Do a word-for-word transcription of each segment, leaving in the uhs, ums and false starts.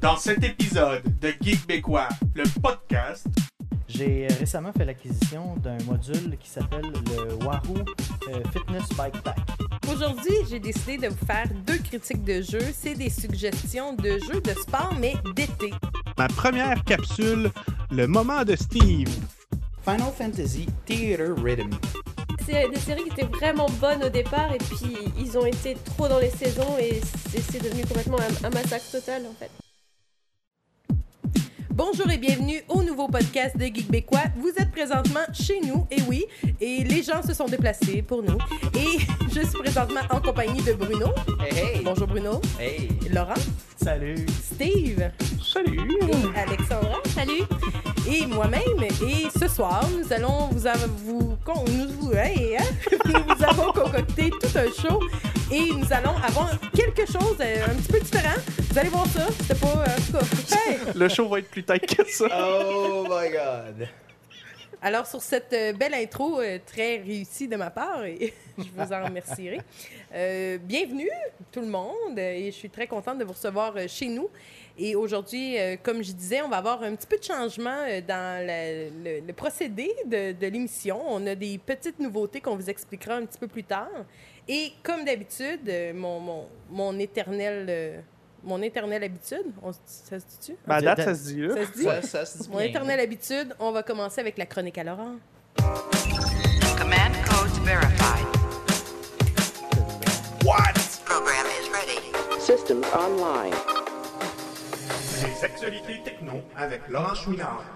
Dans cet épisode de Geekbécois, le podcast, j'ai récemment fait l'acquisition d'un module qui s'appelle le Wahoo euh, Fitness Bike Pack. Aujourd'hui, j'ai décidé de vous faire deux critiques de jeux. C'est des suggestions de jeux de sport, mais d'été. ma première capsule, le moment de Steve. Final Fantasy Theater Rhythm. C'est des séries qui étaient vraiment bonnes au départ et puis ils ont été trop dans les saisons et c'est, c'est devenu complètement un, un massacre total en fait. Bonjour et bienvenue au nouveau podcast de Geekbécois. Vous êtes présentement chez nous, et oui, et les gens se sont déplacés pour nous. Et je suis présentement en compagnie de Bruno. Hey, hey. Bonjour Bruno. Hey. Laurent. Salut! Steve. Salut! Et Alexandra. Salut! Et moi-même. Et ce soir, nous allons vous... av- vous, con- nous, vous, hey, hein? nous vous avons concocté tout un show. Et nous allons avoir quelque chose euh, un petit peu différent. Vous allez voir ça. C'était pas... Euh, en tout cas, hey! Le show va être plus tête que ça. Oh my god. Alors, sur cette euh, belle intro euh, très réussie de ma part, et je vous en remercierai, euh, bienvenue tout le monde, et je suis très contente de vous recevoir euh, chez nous. Et aujourd'hui, euh, comme je disais, on va avoir un petit peu de changement euh, dans la- le, le procédé de, de l'émission. On a des petites nouveautés qu'on vous expliquera un petit peu plus tard. Et comme d'habitude, euh, mon, mon, mon éternel... euh, mon éternelle habitude, on se dit- ça se dit-tu? Ben, à date, ça se dit, là. Ça se dit? Ça, ça se dit Mon bien. éternelle habitude, on va commencer avec la chronique à Laurent. Command codes verified. What? Program is ready. Systems online. Les actualités techno avec Laurent Chouinard.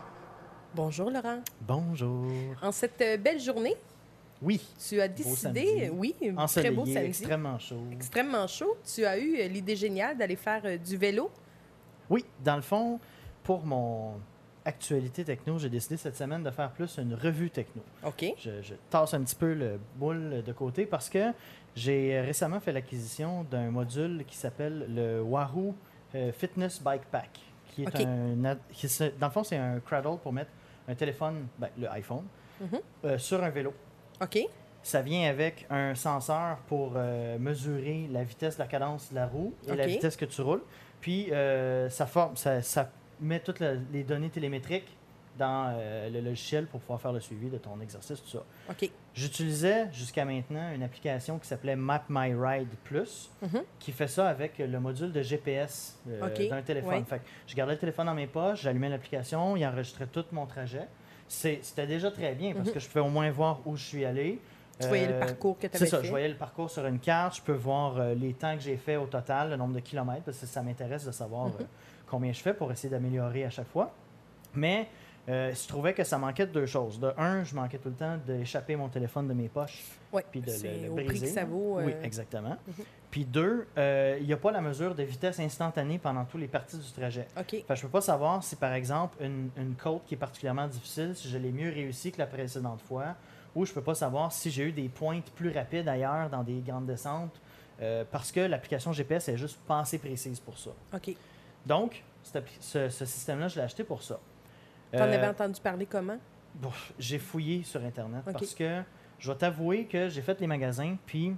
Bonjour Laurent. Bonjour! En cette euh, belle journée, Oui, tu as samedi. décidé, oui, un ensoleillé, très beau samedi, extrêmement chaud. extrêmement chaud, tu as eu euh, l'idée géniale d'aller faire euh, du vélo. Oui, dans le fond, pour mon actualité techno, j'ai décidé cette semaine de faire plus une revue techno. OK. Je, je tasse un petit peu le boule de côté parce que j'ai récemment fait l'acquisition d'un module qui s'appelle le Wahoo euh, Fitness Bike Pack, qui est OK. un... ad- qui se- dans le fond, c'est un cradle pour mettre un téléphone, ben, le iPhone, Mhm. euh, sur un vélo. OK. Ça vient avec un senseur pour euh, mesurer la vitesse, la cadence de la roue et la OK. vitesse que tu roules. Puis, euh, ça, forme, ça, ça met toutes la- les données télémétriques dans euh, le logiciel pour pouvoir faire le suivi de ton exercice, tout ça. OK. J'utilisais jusqu'à maintenant une application qui s'appelait Map My Ride Plus, Mhm. qui fait ça avec le module de G P S euh, OK. d'un téléphone. Ouais. Fait que je gardais le téléphone dans mes poches, j'allumais l'application, il enregistrait tout mon trajet. C'est- C'était déjà très bien parce Mhm. que je pouvais au moins voir où je suis allé. Tu voyais le Euh, parcours que tu C'est avais ça, fait. je voyais le parcours sur une carte, je peux voir euh, les temps que j'ai fait au total, le nombre de kilomètres, parce que ça m'intéresse de savoir Mhm. euh, combien je fais pour essayer d'améliorer à chaque fois. Mais euh, je trouvais que ça manquait de deux choses. De un, je manquais tout le temps d'échapper mon téléphone de mes poches. Ouais, Puis de c'est le, le au briser. prix que ça vaut. Oui, euh, exactement. Mhm. Puis deux, euh, il n'y a pas la mesure de vitesse instantanée pendant toutes les parties du trajet. OK. Fait que je peux pas savoir si, par exemple, une, une côte qui est particulièrement difficile, si je l'ai mieux réussi que la précédente fois, ou je peux pas savoir si j'ai eu des pointes plus rapides ailleurs dans des grandes descentes, euh, parce que l'application G P S est juste pas assez précise pour ça. OK. Donc, cette appli- ce, ce système-là, je l'ai acheté pour ça. T'en Euh, avais entendu parler comment? Bon, j'ai fouillé sur Internet Ok. parce que je vais t'avouer que j'ai fait les magasins, puis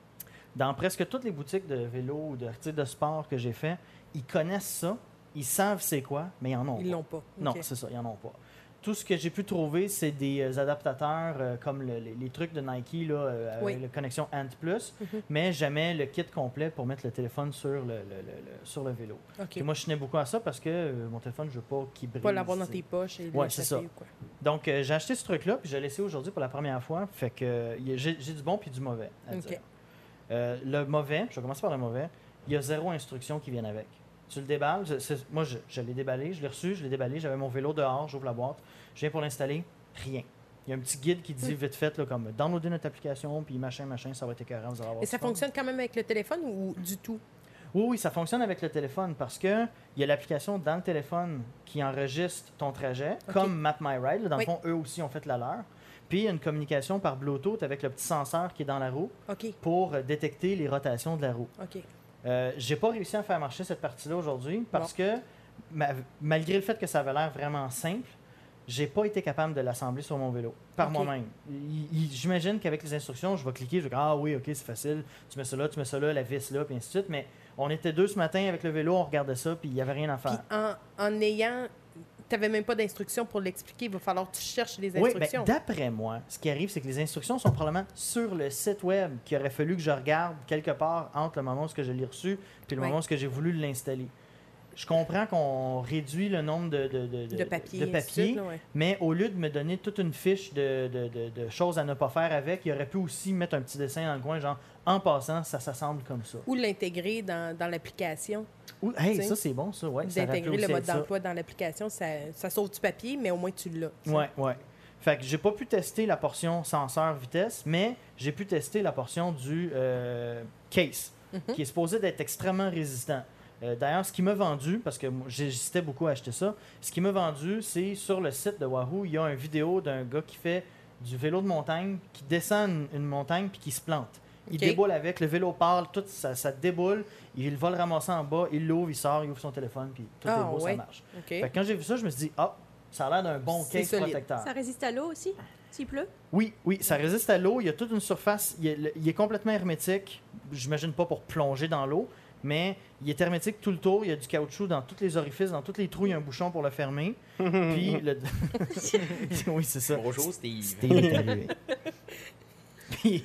dans presque toutes les boutiques de vélo ou de, tu sais, de sport que j'ai fait, ils connaissent ça, ils savent c'est quoi, mais ils en ont Ils pas. l'ont pas. Non, OK. c'est ça, ils en ont pas. Tout ce que j'ai pu trouver, c'est des euh, adaptateurs euh, comme le- les, les trucs de Nike là, euh, avec Oui. la connexion Ant Plus, Mhm. mais jamais le kit complet pour mettre le téléphone sur le, le- le- le- sur le vélo. OK. Et moi, je tenais beaucoup à ça parce que euh, mon téléphone, je veux pas qu'il brise. Pas l'avoir dans tu sais. tes poches et Ouais, c'est l'échapper ça. ou quoi. Donc, euh, j'ai acheté ce truc-là, puis je l'ai laissé aujourd'hui pour la première fois. Fait que euh, y a- j'ai j'ai du bon puis du mauvais à OK. dire. Euh, le mauvais, je vais commencer par le mauvais, il y a zéro instruction qui vient avec. Tu le déballes, je- c'est- moi je, je l'ai déballé, je l'ai reçu, je l'ai déballé, j'avais mon vélo dehors, j'ouvre la boîte, je viens pour l'installer, rien. Il y a un petit guide qui dit vite fait, là, comme downloader notre application, puis machin, machin, ça va être écœurant, vous allez avoir Et du ça fun. fonctionne quand même avec le téléphone ou du tout? Oui, oui, ça fonctionne avec le téléphone parce que il y a l'application dans le téléphone qui enregistre ton trajet, Ok. comme Map My Ride. Là, dans Oui. le fond, eux aussi ont fait la leur. Puis il y a une communication par Bluetooth avec le petit senseur qui est dans la roue OK. pour euh, détecter les rotations de la roue. OK. Euh, j'ai pas réussi à faire marcher cette partie-là aujourd'hui parce que ma- malgré le fait que ça avait l'air vraiment simple, j'ai pas été capable de l'assembler sur mon vélo par Ok. moi-même. Il- il- J'imagine qu'avec les instructions, je vais cliquer, je vais dire ah oui, ok, c'est facile, tu mets ça là, tu mets ça là, la vis là, puis ainsi de suite. Mais on était deux ce matin avec le vélo, on regardait ça, puis il y avait rien à Puis faire. en, en ayant. Tu n'avais même pas d'instructions pour l'expliquer. Il va falloir que tu cherches les Oui, ben, instructions. d'après moi, ce qui arrive, c'est que les instructions sont probablement sur le site web qu'il aurait fallu que je regarde quelque part entre le moment où ce que je l'ai reçu puis le Oui. moment où ce que j'ai voulu l'installer. Je comprends qu'on réduit le nombre de, de, de, de papier. de ainsi de papier, suite, là, ouais. mais au lieu de me donner toute une fiche de, de- de- de choses à ne pas faire avec, il aurait pu aussi mettre un petit dessin dans le coin, genre en passant, ça s'assemble comme ça. Ou l'intégrer dans, dans l'application. Ou, hey, Tu sais, ça c'est bon, ça, ouais. ça aurait pu D'intégrer le aussi mode être ça. d'emploi dans l'application, ça, ça sauve du papier, mais au moins tu l'as. tu sais. Ouais, ouais. Fait que j'ai pas pu tester la portion senseur vitesse, mais j'ai pu tester la portion du euh, case, Mhm. qui est supposé d'être extrêmement résistant. Euh, D'ailleurs, ce qui m'a vendu, parce que moi, j'hésitais beaucoup à acheter ça, ce qui m'a vendu, c'est sur le site de Wahoo, il y a une vidéo d'un gars qui fait du vélo de montagne, qui descend une, une montagne puis qui se plante. Il Ok. déboule avec, le vélo parle, tout ça, ça déboule, il va le ramasser en bas, il l'ouvre, il sort, il ouvre son téléphone, puis tout Ah, est beau, ouais. ça marche. OK. Fait que quand j'ai vu ça, je me suis dit, ah, ça a l'air d'un bon C'est case solide. protecteur. Ça résiste à l'eau aussi, s'il pleut. Oui, oui, ça résiste à l'eau. Il y a toute une surface. Il est, le- il est complètement hermétique. J'imagine pas pour plonger dans l'eau, mais il est hermétique tout le tour. Il y a du caoutchouc dans tous les orifices, dans tous les trous. Il y a un bouchon pour le fermer. Puis le... oui, c'est ça. Bonjour, Steve. Steve est arrivé. Puis-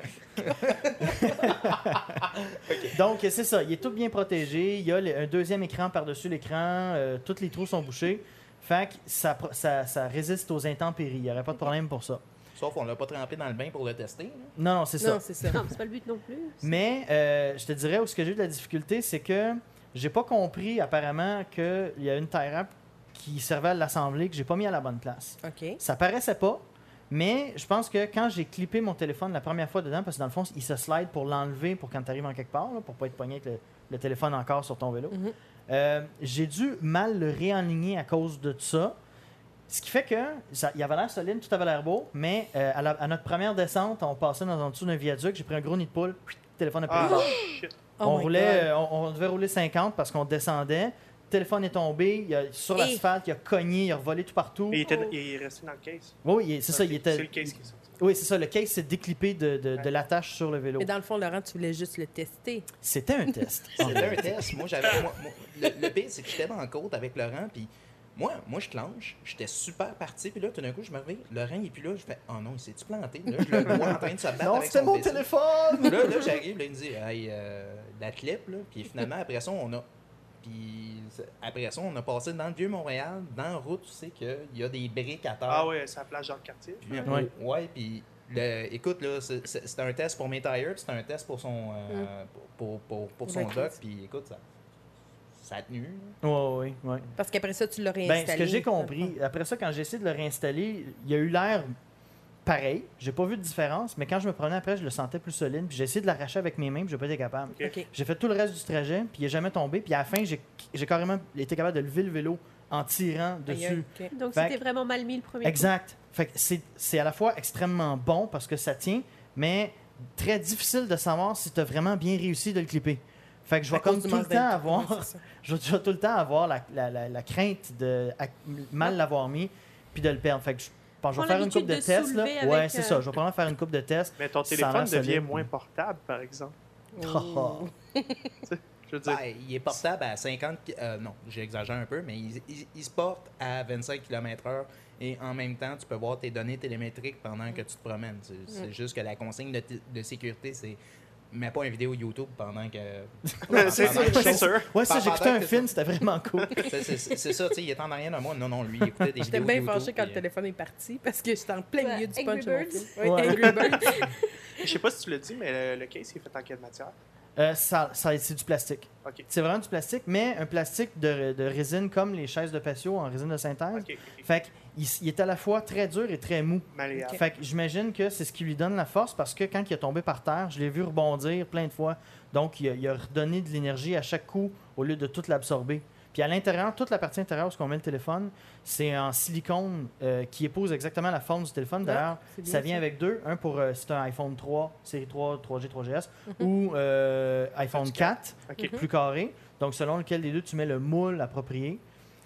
Donc, c'est ça. Il est tout bien protégé. Il y a le- un deuxième écran par-dessus l'écran. Euh, tous les trous sont bouchés. Fait que ça, pro- ça, ça résiste aux intempéries. Il n'y aurait pas de problème pour ça. Sauf qu'on l'a pas trempé dans le bain pour le tester. là. Non, non, c'est ça. Non, c'est ça. Non, c'est pas le but non plus. Mais euh, je te dirais où ce que j'ai eu de la difficulté, c'est que j'ai pas compris apparemment qu'il y a une tie wrap qui servait à l'assembler que j'ai pas mis à la bonne place. OK. Ça paraissait pas, mais je pense que quand j'ai clippé mon téléphone la première fois dedans, parce que dans le fond, il se slide pour l'enlever pour quand tu arrives en quelque part, là, pour pas être pogné avec le, le téléphone encore sur ton vélo. Mhm. Euh, j'ai dû mal le réaligner à cause de ça. Ce qui fait que ça, il avait l'air solide, tout avait l'air beau, mais euh, à, la- à notre première descente, on passait dans en dessous d'un viaduc, j'ai pris un gros nid de poule, le téléphone a pris Ah, fort. shit. Oh on my roulait, God. euh, on, on devait rouler cinquante parce qu'on descendait. Le téléphone est tombé, il a, sur Et- l'asphalte, il a cogné, il a revolé tout partout. Et il, était, Oh. il est resté dans le case. Oui, il- c'est ça, Ok, il était. C'est le case qui est sorti. Oui, c'est ça, le case s'est déclippé de, de, de Ouais. l'attache sur le vélo. Mais dans le fond, Laurent, tu voulais juste le tester. C'était un test. C'était un test. Moi, j'avais. moi- moi- le, le pire, c'est que j'étais dans la côte avec Laurent, puis moi, moi, je clenche. J'étais super parti, puis là, tout d'un coup, je me réveille. Laurent, il est plus là. Je fais, oh non, il s'est-tu planté? Là, je le vois en train de se battre Non, avec c'était son mon décès. téléphone! Là, là j'arrive, là, il me dit, hey, euh, la clip, là. Puis finalement, après ça, on a. Puis après ça, on a passé dans le Vieux-Montréal, dans la route, tu sais qu'il y a des briques à terre. Ah ouais, c'est la plage dans le quartier. Puis, Ouais. ouais, puis le- écoute, là, c'est- c'est c'est un test pour mes tires, puis c'est un test pour son, euh, pour, pour, pour, pour son D'accord. dock, puis écoute, ça, ça a tenu. Oui, oui, oui. Parce qu'après ça, tu l'as Ben, réinstallé. ce que j'ai compris, après ça, quand j'ai essayé de le réinstaller, il y a eu l'air pareil. J'ai pas vu de différence, mais quand je me promenais après, je le sentais plus solide. Puis j'ai essayé de l'arracher avec mes mains, puis j'ai pas été capable. OK. J'ai fait tout le reste du trajet, puis il n'est jamais tombé. Puis à la fin, j'ai j'ai carrément été capable de lever le vélo en tirant Aïe, dessus. aïe, OK. Donc Fait c'était que- vraiment mal mis le premier coup. Exact. Fait que c'est c'est à la fois extrêmement bon parce que ça tient, mais très difficile de savoir si tu as vraiment bien réussi de le clipper. Fait que je vais À cause comme du tout le manque temps d'inter- avoir, Ouais, c'est ça. je vais, je vais tout le temps avoir la, la- la- la crainte de à- mal l'avoir mis puis de le perdre. Fait que je pense que je vais Prends faire une coupe de l'habitude de tests là. soulever Ouais, avec, c'est euh, ça. Je vais probablement faire une coupe de tests. Mais ton Ça a téléphone l'air devient solide. moins portable, par exemple. Oh. Je veux dire, Ben, il est portable à cinquante, ki- euh, non, j'exagère un peu, mais il, il- il se porte à vingt-cinq kilomètres heure et en même temps, tu peux voir tes données télémétriques pendant que tu te promènes. C'est c'est juste que la consigne de, t- de sécurité, c'est mets pas une vidéo YouTube pendant que. c'est pendant que- c'est sûr. Ouais, ça, j'ai Pendant écouté un que film, ça- c'était vraiment cool. C'est c'est- c'est ça, tu sais, il est en arrière de moi. Non, non, lui, il écoutait des J'étais vidéos bien YouTube. fâchée quand le puis, téléphone est parti parce que j'étais en plein Ouais, milieu du Angry punch de mon Birds. film. Ouais, Ouais. Angry Birds. Je sais pas si tu l'as dit, mais le, le case, il est fait en quelle matière? Euh, ça, ça- c'est du plastique. Ok. C'est vraiment du plastique, mais un plastique de, de résine comme les chaises de patio en résine de synthèse. Ok, ok. Fait qu'il il est à la fois très dur et très mou. Malléable. Fait que j'imagine que c'est ce qui lui donne la force parce que quand il est tombé par terre, je l'ai vu rebondir plein de fois. Donc, il a, il a redonné de l'énergie à chaque coup au lieu de tout l'absorber. Puis à l'intérieur, toute la partie intérieure où on met le téléphone, c'est en silicone euh, qui épouse exactement la forme du téléphone. D'ailleurs, c'est bien ça vient ça. avec deux. Un pour euh, si tu as un iPhone trois, série trois, trois G, trois G S, ou euh, iPhone quatre, Ok. plus carré. Donc, selon lequel des deux, tu mets le moule approprié.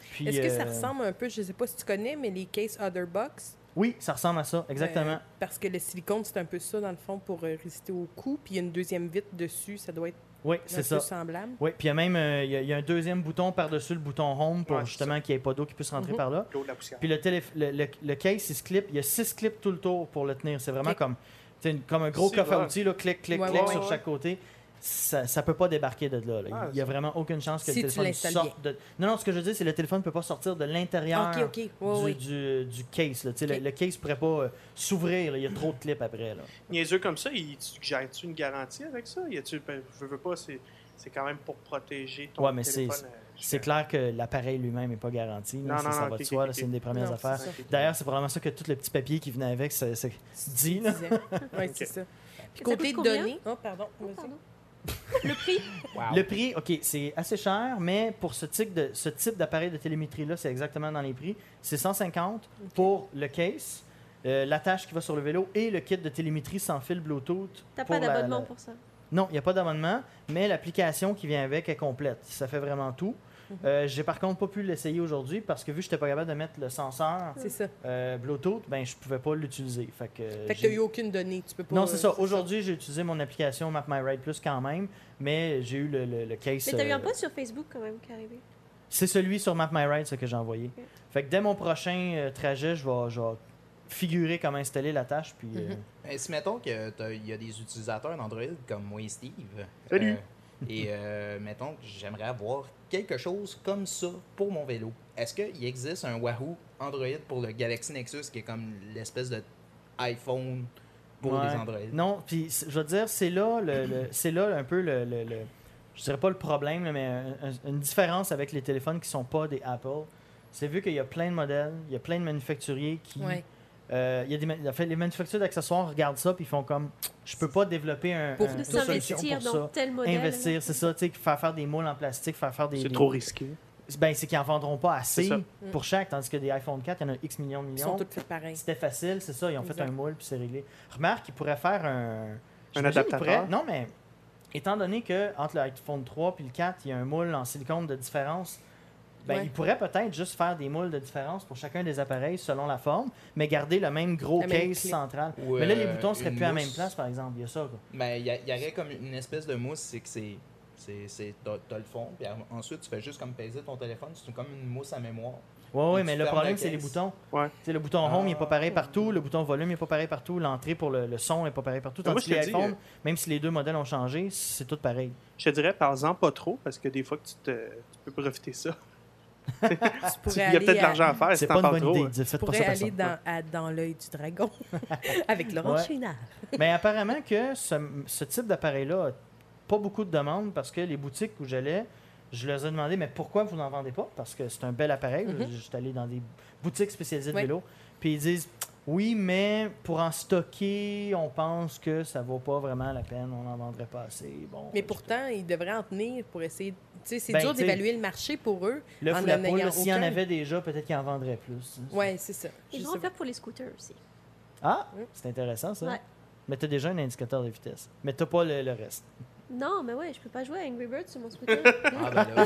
Puis, Est-ce que ça euh, ressemble un peu, je sais pas si tu connais, mais les cases Otherbox? Oui, ça ressemble à ça, exactement. Euh, parce que le silicone, c'est un peu ça, dans le fond, pour euh, résister au coup. Puis il y a une deuxième vitre dessus, ça doit être Oui, un c'est peu ça. semblable. Oui, puis il y a même euh, il y a, il y a un deuxième bouton par-dessus le bouton Home pour Ouais, c'est justement ça. qu'il n'y ait pas d'eau qui puisse rentrer Mhm. par là. L'eau de la poussière. Puis le, télé- le, le, le case, il se clip. Il y a six clips tout le tour pour le tenir. C'est vraiment Ok. comme, tu sais, une- comme un gros C'est coffre à vrai. outils, là, clic, clic, Ouais, clic ouais, sur ouais. chaque côté. Ça ne peut pas débarquer de là. là. Ah, il n'y a vraiment aucune chance que Si le tu téléphone l'installes sorte de... Non, non, ce que je veux dire, c'est que le téléphone ne peut pas sortir de l'intérieur OK, OK. Ouais, du, ouais. du, du case. Là. Tu sais, Ok. Le, le case ne pourrait pas euh, s'ouvrir. là. Il y a trop de clips après. Là. Niaiseux comme ça, il suggère-tu une garantie avec ça? Y a-tu, ben, je veux pas, c'est, c'est quand même pour protéger ton Ouais, mais c'est- téléphone. euh, C'est clair que l'appareil lui-même n'est pas garanti. là. Non, Ça, non, ça non, va ok, de ok, soi. là, ok. C'est une des premières Non, affaires. c'est ça. D'ailleurs, c'est probablement ça que tout le petit papier qui venait avec, c'est c'est dit. Là. Oui, c'est Ok. ça. Puis Ça côté coûte de combien? données... Oh, pardon. Oh, vas-y. pardon. Le prix? Wow. Le prix, OK, c'est assez cher, mais pour ce type, de, ce type d'appareil de télémétrie-là, c'est exactement dans les prix. C'est cent cinquante pour le case, euh, l'attache qui va sur le vélo et le kit de télémétrie sans fil Bluetooth. T'as pour pas la- d'abonnement la- pour ça? Non, il n'y a pas d'abonnement, mais l'application qui vient avec est complète. Ça fait vraiment tout. Euh, j'ai par contre pas pu l'essayer aujourd'hui parce que vu que je n'étais pas capable de mettre le senseur C'est ça. euh, Bluetooth, ben je pouvais pas l'utiliser. Fait que, Fait que j'ai- t'as eu aucune donnée. Tu peux pas... Non, c'est euh, ça. Aujourd'hui, j'ai utilisé mon application Map My Ride Plus quand même, mais j'ai eu le, le, le case. Mais t'as eu un euh, post sur Facebook quand même qui est arrivé. C'est celui sur Map My Ride, ce que j'ai envoyé. Ok. Fait que dès mon prochain euh, trajet, je vais, je vais figurer comment installer la tâche. Puis, euh, Mhm. Ben, si mettons qu'il y a des utilisateurs d'Android comme moi et Steve. Salut. euh, et euh, mettons que j'aimerais avoir quelque chose comme ça pour mon vélo. Est-ce qu'il existe un Wahoo Android pour le Galaxy Nexus qui est comme l'espèce de iPhone pour ouais. les Android? Non, puis c- je veux dire, c'est là, le, le- c'est là un peu le, le- le- je dirais pas le problème, là, mais un- un- une différence avec les téléphones qui sont pas des Apple. C'est vu qu'il y a plein de modèles, il y a plein de manufacturiers qui... Ouais. euh, il y a des, ma- en fait, les manufacturiers d'accessoires regardent ça puis ils font comme je peux pas développer un, Pour un- de une De solution s'investir pour dans ça. tel modèle. Investir, c'est ça, tu sais, faire faire des moules en plastique, faire faire des. C'est des- trop risqué. Ben, c'est qu'ils en vendront pas assez C'est ça. pour chaque, tandis que des iPhone quatre, il y en a X millions de Ils sont millions. toutes faites pareil. C'était facile, c'est ça, ils ont fait Exact. un moule puis c'est réglé. Remarque, ils pourraient faire un. Un j'imagine adaptateur. qu'ils pourraient- Non, mais étant donné que entre l'iPhone trois et le quatre, il y a un moule en silicone de différence. Ben, Ouais. ils pourraient peut-être juste faire des moules de différence pour chacun des appareils selon la forme, mais garder le même gros La même case clé. central. Ou, mais là, les euh, boutons seraient une plus à la même mousse. place, par exemple. Il y a ça, quoi. Ben, il y, a- il y aurait comme une espèce de mousse, c'est que c'est. c'est- c'est- T'as t'as le fond, puis ensuite tu fais juste comme peser ton téléphone, c'est comme une mousse à mémoire. Ouais, Et ouais, tu mais le fermes problème, le c'est les case. boutons. Ouais. Tu sais, le bouton Home, il n'est pas pareil Ah. partout. Le bouton Volume, il n'est pas pareil partout. L'entrée pour le, le son n'est pas pareil partout. Mais moi, Tandis que je les te dis, iPhones, euh, même si les deux modèles ont changé, c'est tout pareil. Je te dirais, par-en pas trop, parce que des fois que tu, te, tu peux profiter de ça. Tu Il pourrais y a aller peut-être de à- l'argent à faire si C'est t'en pas une parles bonne trop. idée. hein. Dis- Faites Tu pas pourrais ça aller personne. dans, à- dans l'œil du dragon avec Laurent Ouais. Chénard. Mais apparemment que ce, ce type d'appareil-là a pas beaucoup de demandes parce que les boutiques où j'allais, je leur ai demandé, mais pourquoi vous n'en vendez pas? Parce que c'est un bel appareil. Mhm. Je suis allé dans des boutiques spécialisées de Ouais. vélo. Puis ils disent, oui, mais pour en stocker, on pense que ça vaut pas vraiment la peine. On n'en vendrait pas assez. Bon, Mais je- pourtant, ils devraient en tenir pour essayer. Tu sais, c'est Ben, dur tu sais, d'évaluer le marché pour eux. Le en fou la en poule, ayant là, s'il y en aucun. avait déjà, peut-être qu'ils en vendraient plus. Ouais, c'est ça. Ils Je vont sais en faire pour les scooters aussi. Ah, Mm. c'est intéressant ça. Ouais. Mais tu as déjà un indicateur de vitesse. Mais tu pas le, le reste. Non, mais ouais, je peux pas jouer à Angry Birds sur mon scooter. Ah, ben là.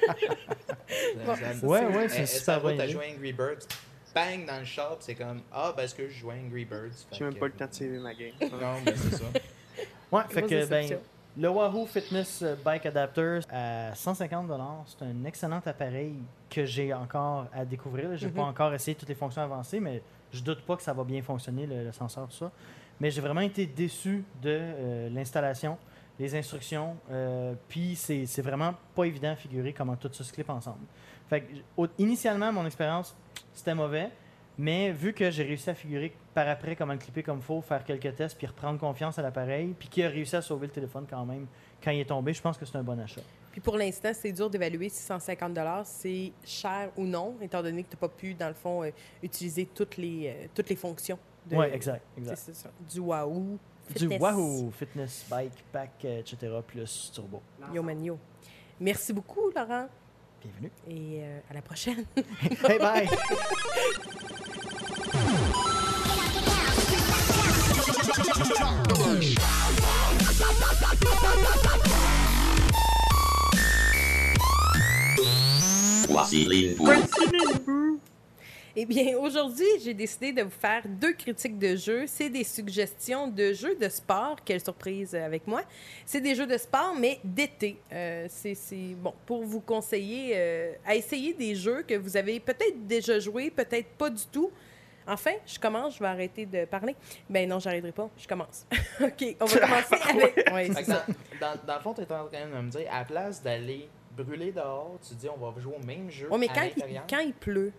Bon, Ça- c'est Ouais, ça. ouais, Eh, c'est eh, super ça va, bonne t'as idée. joué à Angry Birds, bang dans le shop, c'est comme ah, parce que je joue à Angry Birds. J'ai même pas le temps de saver ma game. Non, ben c'est ça. Ouais, fait Grosse que ben, déception. le Wahoo Fitness Bike Adapter à cent cinquante dollars, c'est un excellent appareil que j'ai encore à découvrir. J'ai Mhm. pas encore essayé toutes les fonctions avancées, mais je doute pas que ça va bien fonctionner, le, le senseur, tout ça. Mais j'ai vraiment été déçu de euh, l'installation, les instructions, euh, puis c'est c'est vraiment pas évident à figurer comment tout ça se clip ensemble. Fait que, au- initialement, mon expérience, c'était mauvais, mais vu que j'ai réussi à figurer par après comment le clipper comme il faut, faire quelques tests, puis reprendre confiance à l'appareil, puis qu'il a réussi à sauver le téléphone quand même quand il est tombé, je pense que c'est un bon achat. Puis pour l'instant, c'est dur d'évaluer si cent cinquante c'est cher ou non, étant donné que tu n'as pas pu, dans le fond, euh, utiliser toutes les, euh, toutes les fonctions. de- Oui, exact. exact. C'est ça. Du Wahoo. Du Fitness. Wahoo Fitness Bike Pack, euh, et cetera, plus turbo. Yo man yo. Merci beaucoup, Laurent. Bienvenue. Et euh, à la prochaine. Hey, bye! Voici l'info. Eh bien, aujourd'hui, j'ai décidé de vous faire deux critiques de jeux. C'est des suggestions de jeux de sport. Quelle surprise avec moi. C'est des jeux de sport, mais d'été. Euh, c'est, c'est, bon, pour vous conseiller euh, à essayer des jeux que vous avez peut-être déjà joué, peut-être pas du tout. Enfin, je commence, je vais arrêter de parler. Ben non, j'arrêterai pas, je commence. OK, on va commencer avec... Ouais, Fait c'est que ça. dans, dans, dans le fond, tu es en train de me dire, à la place d'aller brûler dehors, tu dis on va jouer au même jeu Ouais, mais à quand il, l'intérieur. quand il pleut,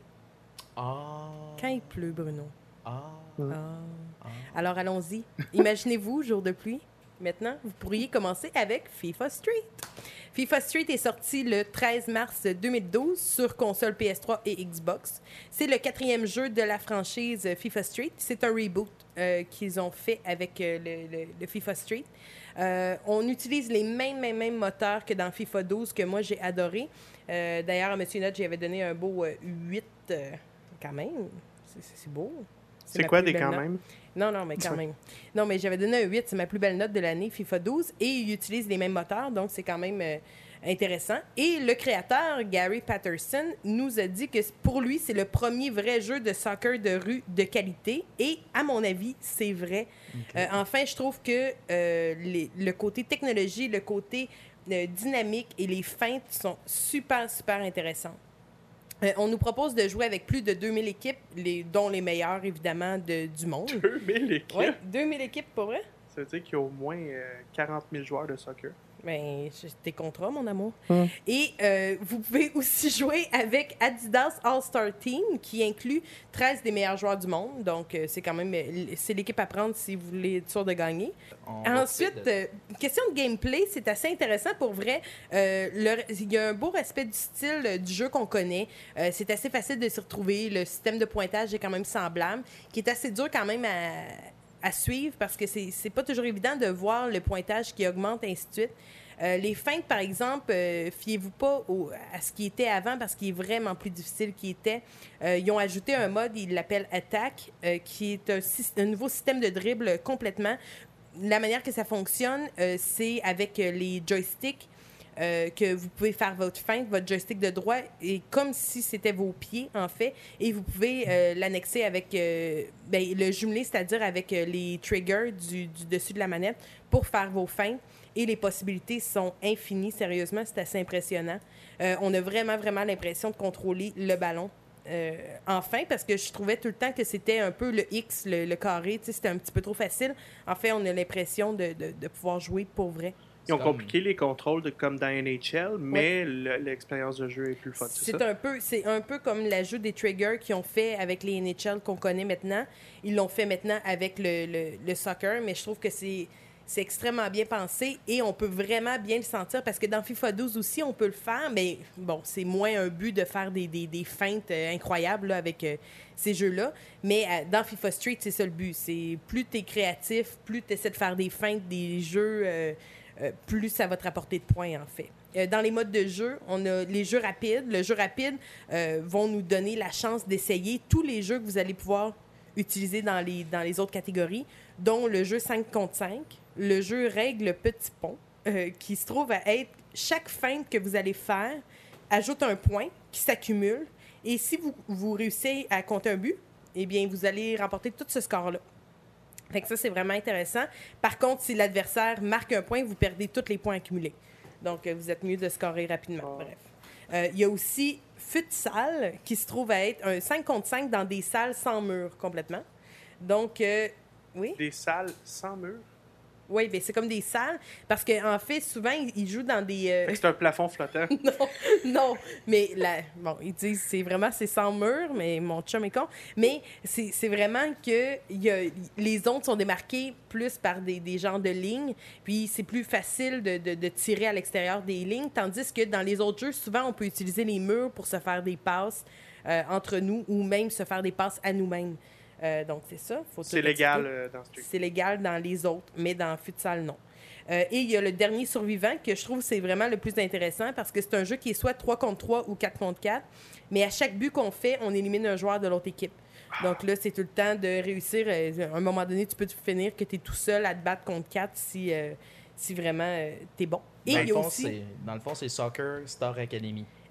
Ah. quand il pleut, Bruno. Ah. Ah. Ah. Alors, allons-y. Imaginez-vous, jour de pluie. Maintenant, vous pourriez commencer avec FIFA Street. FIFA Street est sorti le treize mars deux mille douze sur console P S trois et Xbox. C'est le quatrième jeu de la franchise FIFA Street. C'est un reboot euh, qu'ils ont fait avec euh, le, le- le FIFA Street. Euh, on utilise les mêmes, mêmes, mêmes moteurs que dans FIFA douze que moi j'ai adoré. Euh, D'ailleurs, à M. Nott, j'y avais donné un beau euh, huit euh, quand même. C'est- C'est c'est beau. C'est ma quoi plus des belle quand note. même? Non, non, mais quand même. Non, mais j'avais donné un huit, c'est ma plus belle note de l'année, FIFA douze, et il utilise les mêmes moteurs, donc c'est quand même euh, intéressant. Et le créateur, Gary Patterson, nous a dit que pour lui, c'est le premier vrai jeu de soccer de rue de qualité, et à mon avis, c'est vrai. Euh, enfin, je trouve que euh, les- le côté technologie, le côté euh, dynamique et les feintes sont super, super intéressants. Euh, on nous propose de jouer avec plus de deux mille équipes, les, dont les meilleures, évidemment, de- du monde. deux mille équipes? Oui, deux mille équipes, pas vrai? Ça veut dire qu'il y a au moins euh, quarante mille joueurs de soccer. Ben, je- t'es contrat, mon amour. Hum. Et euh, vous pouvez aussi jouer avec Adidas All-Star Team, qui inclut treize des meilleurs joueurs du monde. Donc, euh, c'est quand même euh, c'est l'équipe à prendre si vous voulez être sûr de gagner. On va Ensuite, couper euh, question de gameplay, c'est assez intéressant pour vrai. Euh, le- il y a un beau respect du style euh, du jeu qu'on connaît. Euh, c'est assez facile de s'y retrouver. Le système de pointage est quand même semblable, qui est assez dur quand même à, à suivre parce que c'est c'est pas toujours évident de voir le pointage qui augmente, ainsi de suite. Euh, les feintes, par exemple, euh, fiez-vous pas au- à ce qui était avant parce qu'il est vraiment plus difficile qu'il était. Euh, ils ont ajouté un mode, ils l'appellent Attack, euh, qui est un, syst- un nouveau système de dribble complètement. La manière que ça fonctionne, euh, c'est avec euh, les joysticks euh, que vous pouvez faire votre feinte. Votre joystick de droit est comme si c'était vos pieds, en fait, et vous pouvez euh, l'annexer avec, euh, ben, le jumeler, c'est-à-dire avec euh, les triggers du, du dessus de la manette pour faire vos feintes. Et les possibilités sont infinies, sérieusement, c'est assez impressionnant. Euh, on a vraiment, vraiment l'impression de contrôler le ballon. Euh, enfin, parce que je trouvais tout le temps que c'était un peu le X, le, le carré, tu sais, c'était un petit peu trop facile. En fait, on a l'impression de, de, de pouvoir jouer pour vrai. Ils ont C'est comme- compliqué les contrôles de, comme dans N H L, mais le- l'expérience de jeu est plus fun, c'est C'est ça? un peu, c'est un peu comme l'ajout des triggers qu'ils ont fait avec les N H L qu'on connaît maintenant. Ils l'ont fait maintenant avec le, le, le soccer, mais je trouve que c'est c'est extrêmement bien pensé et on peut vraiment bien le sentir parce que dans FIFA douze aussi, on peut le faire, mais bon, c'est moins un but de faire des, des, des feintes euh, incroyables là, avec euh, ces jeux-là. Mais euh, dans FIFA Street, c'est ça le but. C'est plus tu es créatif, plus tu essaies de faire des feintes, des jeux, euh, euh, plus ça va te rapporter de points, en fait. Euh, dans les modes de jeu, on a les jeux rapides. Le jeu rapide euh, vont nous donner la chance d'essayer tous les jeux que vous allez pouvoir utiliser dans les, dans les autres catégories, dont le jeu cinq contre cinq, le jeu règle petit pont, euh, qui se trouve à être chaque feinte que vous allez faire ajoute un point qui s'accumule. Et si vous, vous réussissez à compter un but, eh bien, vous allez remporter tout ce score-là. Fait que ça, c'est vraiment intéressant. Par contre, si l'adversaire marque un point, vous perdez tous les points accumulés. Donc, euh, vous êtes mieux de scorer rapidement. Oh. Bref. Euh, Il y a aussi futsal, qui se trouve à être un cinq contre cinq dans des salles sans mur complètement. Donc, euh, oui. Des salles sans mur? Oui, ben c'est comme des salles, parce qu'en en fait, souvent, ils, ils jouent dans des... euh, Fait que c'est un plafond flottant. non, non, mais la, bon, ils disent c'est vraiment c'est sans mur, mais mon chum est con. Mais c'est c'est vraiment que il y a, les zones sont démarquées plus par des, des genres de lignes, puis c'est plus facile de, de, de tirer à l'extérieur des lignes, tandis que dans les autres jeux, souvent on peut utiliser les murs pour se faire des passes euh, entre nous ou même se faire des passes à nous-mêmes. Euh, donc c'est ça. Faut C'est tout légal expliquer. euh, dans Street. C'est légal dans les autres, mais dans Futsal, non. Euh, et il y a le dernier survivant que je trouve c'est vraiment le plus intéressant parce que c'est un jeu qui est soit trois contre trois ou quatre contre quatre, mais à chaque but qu'on fait, on élimine un joueur de l'autre équipe. Donc là, c'est tout le temps de réussir. euh, à un moment donné, tu peux te finir que tu es tout seul à te battre contre quatre si, euh, si vraiment euh, tu es bon. Et Dans il y le a fond, aussi... c'est- dans le fond, c'est Soccer Star Academy.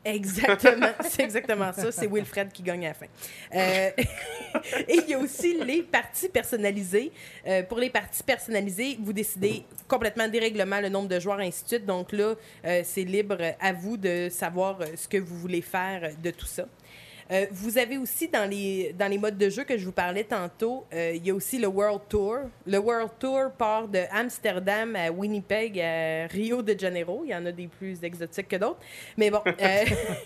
Exactement, c'est exactement ça. C'est Wilfred qui gagne à la fin. Euh, et il y a aussi les parties personnalisées. Euh, pour les parties personnalisées, vous décidez complètement des règlements, le nombre de joueurs, ainsi de suite. Donc là, euh, c'est libre à vous de savoir euh, ce que vous voulez faire de tout ça. Euh, vous avez aussi dans les, dans les modes de jeu que je vous parlais tantôt, euh, il y a aussi le World Tour. Le World Tour part de Amsterdam à Winnipeg à Rio de Janeiro. Il y en a des plus exotiques que d'autres. Mais bon, euh,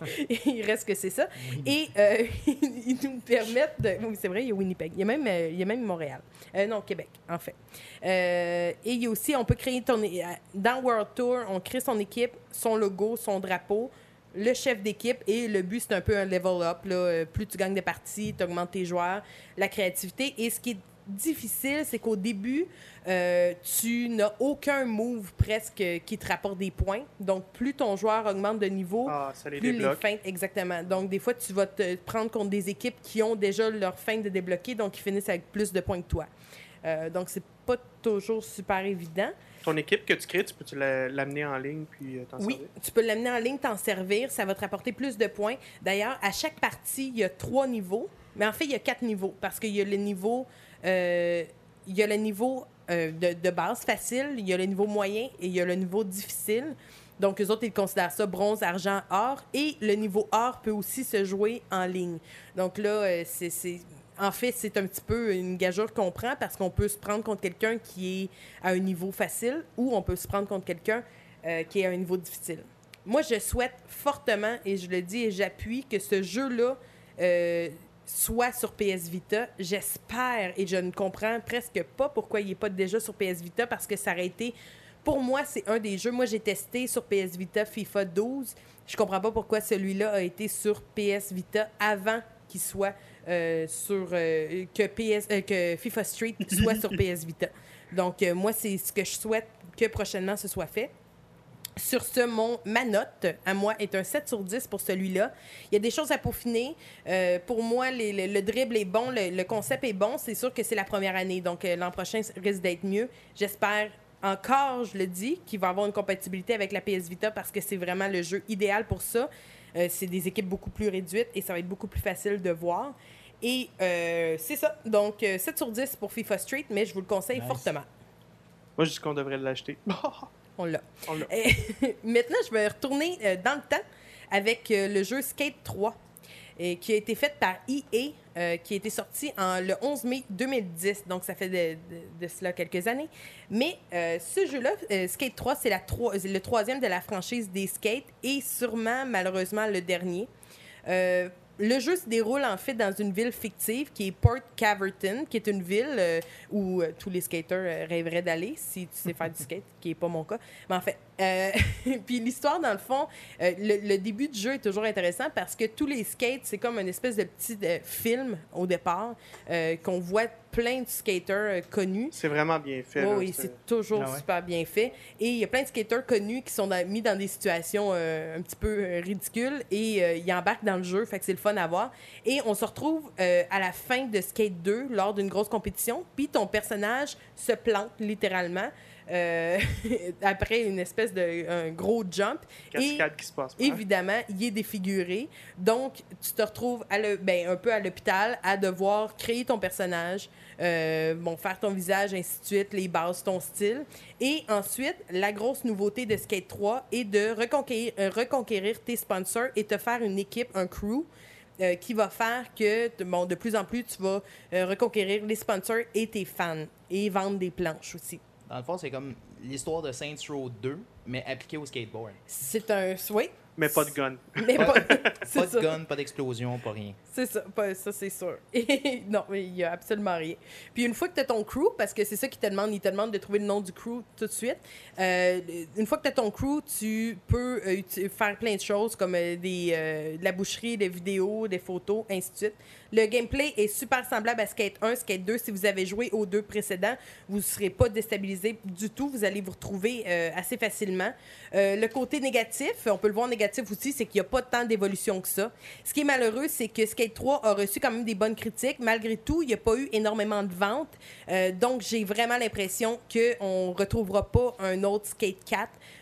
il reste que c'est ça. Et euh, ils nous permettent de... Oui, c'est vrai, il y a Winnipeg. Il y a même, euh, il y a même Montréal. Euh, non, Québec, en fait. Euh, et il y a aussi, on peut créer ton... Dans World Tour, on crée son équipe, son logo, son drapeau, le chef d'équipe, et le but, c'est un peu un level up. Là. Plus tu gagnes de parties, tu augmentes tes joueurs, la créativité. Et ce qui est difficile, c'est qu'au début, euh, tu n'as aucun move presque qui te rapporte des points. Donc, plus ton joueur augmente de niveau, Ah, ça les plus débloque. les feintes, exactement. Donc, des fois, tu vas te prendre contre des équipes qui ont déjà leur feinte de débloquer, donc qui finissent avec plus de points que toi. Euh, donc, c'est pas toujours super évident. Ton équipe que tu crées, tu peux-tu la- l'amener en ligne puis euh, t'en Oui, servir? tu peux l'amener en ligne, t'en servir. Ça va te rapporter plus de points. D'ailleurs, à chaque partie, il y a trois niveaux. Mais en fait, il y a quatre niveaux. Parce qu'il y a le niveau, euh, il y a le niveau euh, de, de base facile, il y a le niveau moyen et il y a le niveau difficile. Donc, eux autres, ils considèrent ça bronze, argent, or. Et le niveau or peut aussi se jouer en ligne. Donc là, euh, c'est... c'est En fait, c'est un petit peu une gageure qu'on prend parce qu'on peut se prendre contre quelqu'un qui est à un niveau facile ou on peut se prendre contre quelqu'un euh, qui est à un niveau difficile. Moi, je souhaite fortement, et je le dis et j'appuie, que ce jeu-là euh, soit sur P S Vita. J'espère, et je ne comprends presque pas pourquoi il n'est pas déjà sur P S Vita, parce que ça aurait été... Pour moi, c'est un des jeux... Moi, j'ai testé sur P S Vita FIFA douze. Je comprends pas pourquoi celui-là a été sur P S Vita avant qu'il soit... Euh, sur euh, que, P S, euh, que FIFA Street soit sur P S Vita. Donc, euh, moi, c'est ce que je souhaite que prochainement ce soit fait. Sur ce, mon, ma note, à moi, est un sept sur dix pour celui-là. Il y a des choses à peaufiner. Euh, pour moi, les, le, le dribble est bon, le, le concept est bon. C'est sûr que c'est la première année, donc euh, l'an prochain risque d'être mieux. J'espère encore, je le dis, qu'il va avoir une compatibilité avec la P S Vita parce que c'est vraiment le jeu idéal pour ça. Euh, c'est des équipes beaucoup plus réduites et ça va être beaucoup plus facile de voir. Et euh, c'est ça. Donc, euh, sept sur dix pour FIFA Street, mais je vous le conseille Nice. fortement. Moi, je dis qu'on devrait l'acheter. On l'a. On l'a. Et maintenant, je vais retourner euh, dans le temps avec euh, le jeu Skate trois, et qui a été fait par E A, euh, qui a été sorti en, le onze mai deux mille dix. Donc, ça fait de, de, de cela quelques années. Mais euh, ce jeu-là, euh, Skate trois, c'est, la tro- c'est le troisième de la franchise des Skates et sûrement, malheureusement, le dernier. Euh, Le jeu se déroule en fait dans une ville fictive qui est Port Caverton, qui est une ville euh, où euh, tous les skaters euh, rêveraient d'aller si tu sais faire du skate, qui n'est pas mon cas. Mais en fait, euh, puis l'histoire, dans le fond, euh, le, le début du jeu est toujours intéressant parce que tous les skates, c'est comme une espèce de petit euh, film au départ euh, qu'on voit plein de skaters euh, connus. C'est vraiment bien fait. Oh, là, oui, c'est toujours Ah ouais. super bien fait. Et il y a plein de skaters connus qui sont dans- mis dans des situations euh, un petit peu euh, ridicules et euh, ils embarquent dans le jeu, fait que c'est le fun à voir. Et on se retrouve euh, à la fin de Skate deux lors d'une grosse compétition, puis ton personnage se plante littéralement euh, après une espèce de un gros jump. Cascade Et qui se passe. mal. évidemment, il est défiguré. Donc, tu te retrouves à le, ben, un peu à l'hôpital à devoir créer ton personnage, euh, bon, faire ton visage, ainsi de suite, les bases, ton style. Et ensuite, la grosse nouveauté de Skate trois est de reconquérir, euh, reconquérir tes sponsors et te faire une équipe, un crew, euh, qui va faire que, t- bon, de plus en plus, tu vas euh, reconquérir les sponsors et tes fans et vendre des planches aussi. Dans le fond, c'est comme l'histoire de Saints Row deux, mais appliquée au skateboard. C'est un souhait, Mais pas de gun. mais pas... c'est Pas ça. de gun, pas d'explosion, pas rien. C'est ça, pas- ça c'est sûr. Et non, mais il n'y a absolument rien. Puis une fois que tu as ton crew, parce que c'est ça qu'ils te demandent, ils te demandent de trouver le nom du crew tout de suite. Euh, une fois que tu as ton crew, tu peux euh, uti- faire plein de choses comme euh, des, euh, de la boucherie, des vidéos, des photos, ainsi de suite. Le gameplay est super semblable à Skate un, Skate deux. Si vous avez joué aux deux précédents, vous ne serez pas déstabilisé du tout. Vous allez vous retrouver euh, assez facilement. Euh, le côté négatif, on peut le voir négatif aussi, c'est qu'il n'y a pas tant d'évolution que ça. Ce qui est malheureux, c'est que Skate trois a reçu quand même des bonnes critiques. Malgré tout, il n'y a pas eu énormément de ventes. Euh, donc, j'ai vraiment l'impression qu'on ne retrouvera pas un autre Skate quatre.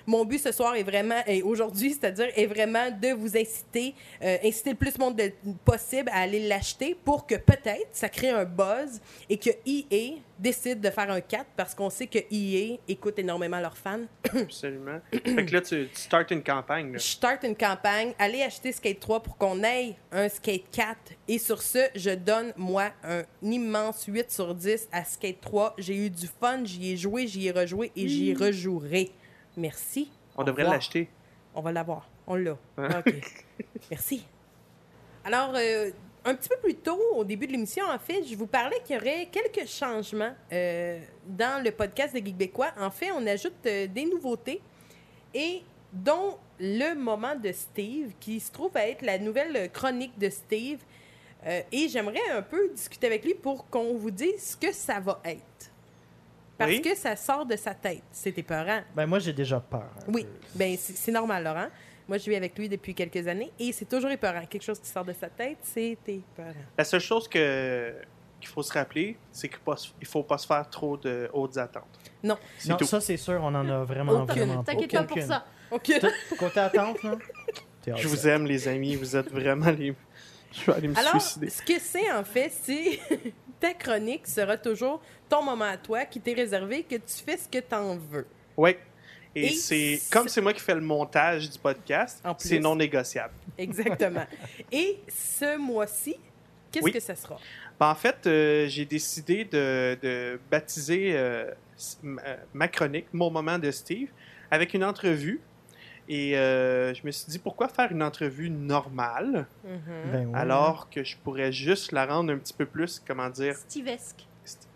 Mon but ce soir est vraiment, et aujourd'hui, c'est-à-dire, est vraiment de vous inciter, euh, inciter le plus de monde de- possible à aller l'acheter pour que peut-être ça crée un buzz et que E A décide de faire un quatre parce qu'on sait que E A écoute énormément leurs fans. Absolument. Fait que là, tu, tu startes une campagne. là. Je starte une campagne. Allez acheter Skate trois pour qu'on ait un Skate quatre. Et sur ce, je donne, moi, un immense huit sur dix à Skate trois. J'ai eu du fun, j'y ai joué, j'y ai rejoué et j'y rejouerai. Merci. On Au devrait revoir. l'acheter. On va l'avoir. On l'a. Hein? OK. Merci. Alors, euh, un petit peu plus tôt, au début de l'émission, en fait, je vous parlais qu'il y aurait quelques changements euh, dans le podcast de Geekbécois. En fait, on ajoute euh, des nouveautés et dont le moment de Steve, qui se trouve à être la nouvelle chronique de Steve. Euh, et j'aimerais un peu discuter avec lui pour qu'on vous dise ce que ça va être. Parce Oui. que ça sort de sa tête. C'est épeurant. Ben, moi, j'ai déjà peur. un Oui, peu. ben c'est c'est normal, Laurent. Moi, je vis avec lui depuis quelques années et c'est toujours épeurant. Quelque chose qui sort de sa tête, c'est épeurant. La seule chose que qu'il faut se rappeler, c'est qu'il ne faut pas se faire trop de hautes attentes. Non. C'est Non, tout. ça, c'est sûr, on en a vraiment, Aucune. vraiment T'inquiète aucune. pas pour ça. OK. Tout- Côté attente, là, t'es Je all vous set. aime, les amis. Vous êtes vraiment les... Je vais aller me Alors, suicider. ce que c'est, en fait, c'est ta chronique sera toujours ton moment à toi qui t'est réservé, que tu fais ce que t'en veux. Oui. Et, Et c'est c'est- comme c'est moi qui fais le montage du podcast, En plus. c'est non négociable. Exactement. Et ce mois-ci, qu'est-ce Oui. que ça sera? Ben, en fait, euh, j'ai décidé de, de baptiser euh, s- m- euh, ma chronique, mon moment de Steve, avec une entrevue. Et euh, je me suis dit, pourquoi faire une entrevue normale Mhm. Ben oui. alors que je pourrais juste la rendre un petit peu plus, comment dire... Stevesque.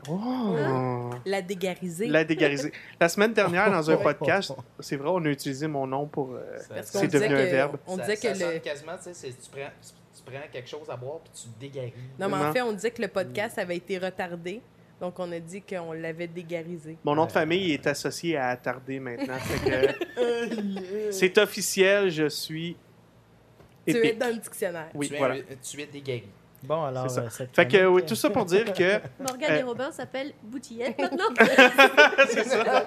Oh! La dégariser. La dégariser. La semaine dernière, dans un podcast, c'est vrai, on a utilisé mon nom pour... euh, Parce C'est qu'on disait devenu un que- verbe. On ça, disait ça que sonne le... quasiment, tu sais, c'est- tu prends, tu, tu prends quelque chose à boire puis tu dégarises. Non, mais en Vraiment. fait, on disait que le podcast avait été retardé. Donc, on a dit qu'on l'avait dégarisé. Mon nom de famille est associé à Attardé maintenant. Fait que c'est officiel, je suis Tu es épique. dans le dictionnaire. Oui, tu, es, voilà. tu es dégari. Bon, alors, C'est ça. euh, cette Fait que, chronique, oui, tout ça pour dire que... Morgane Euh. et Robin s'appellent Boutillette maintenant. c'est ça.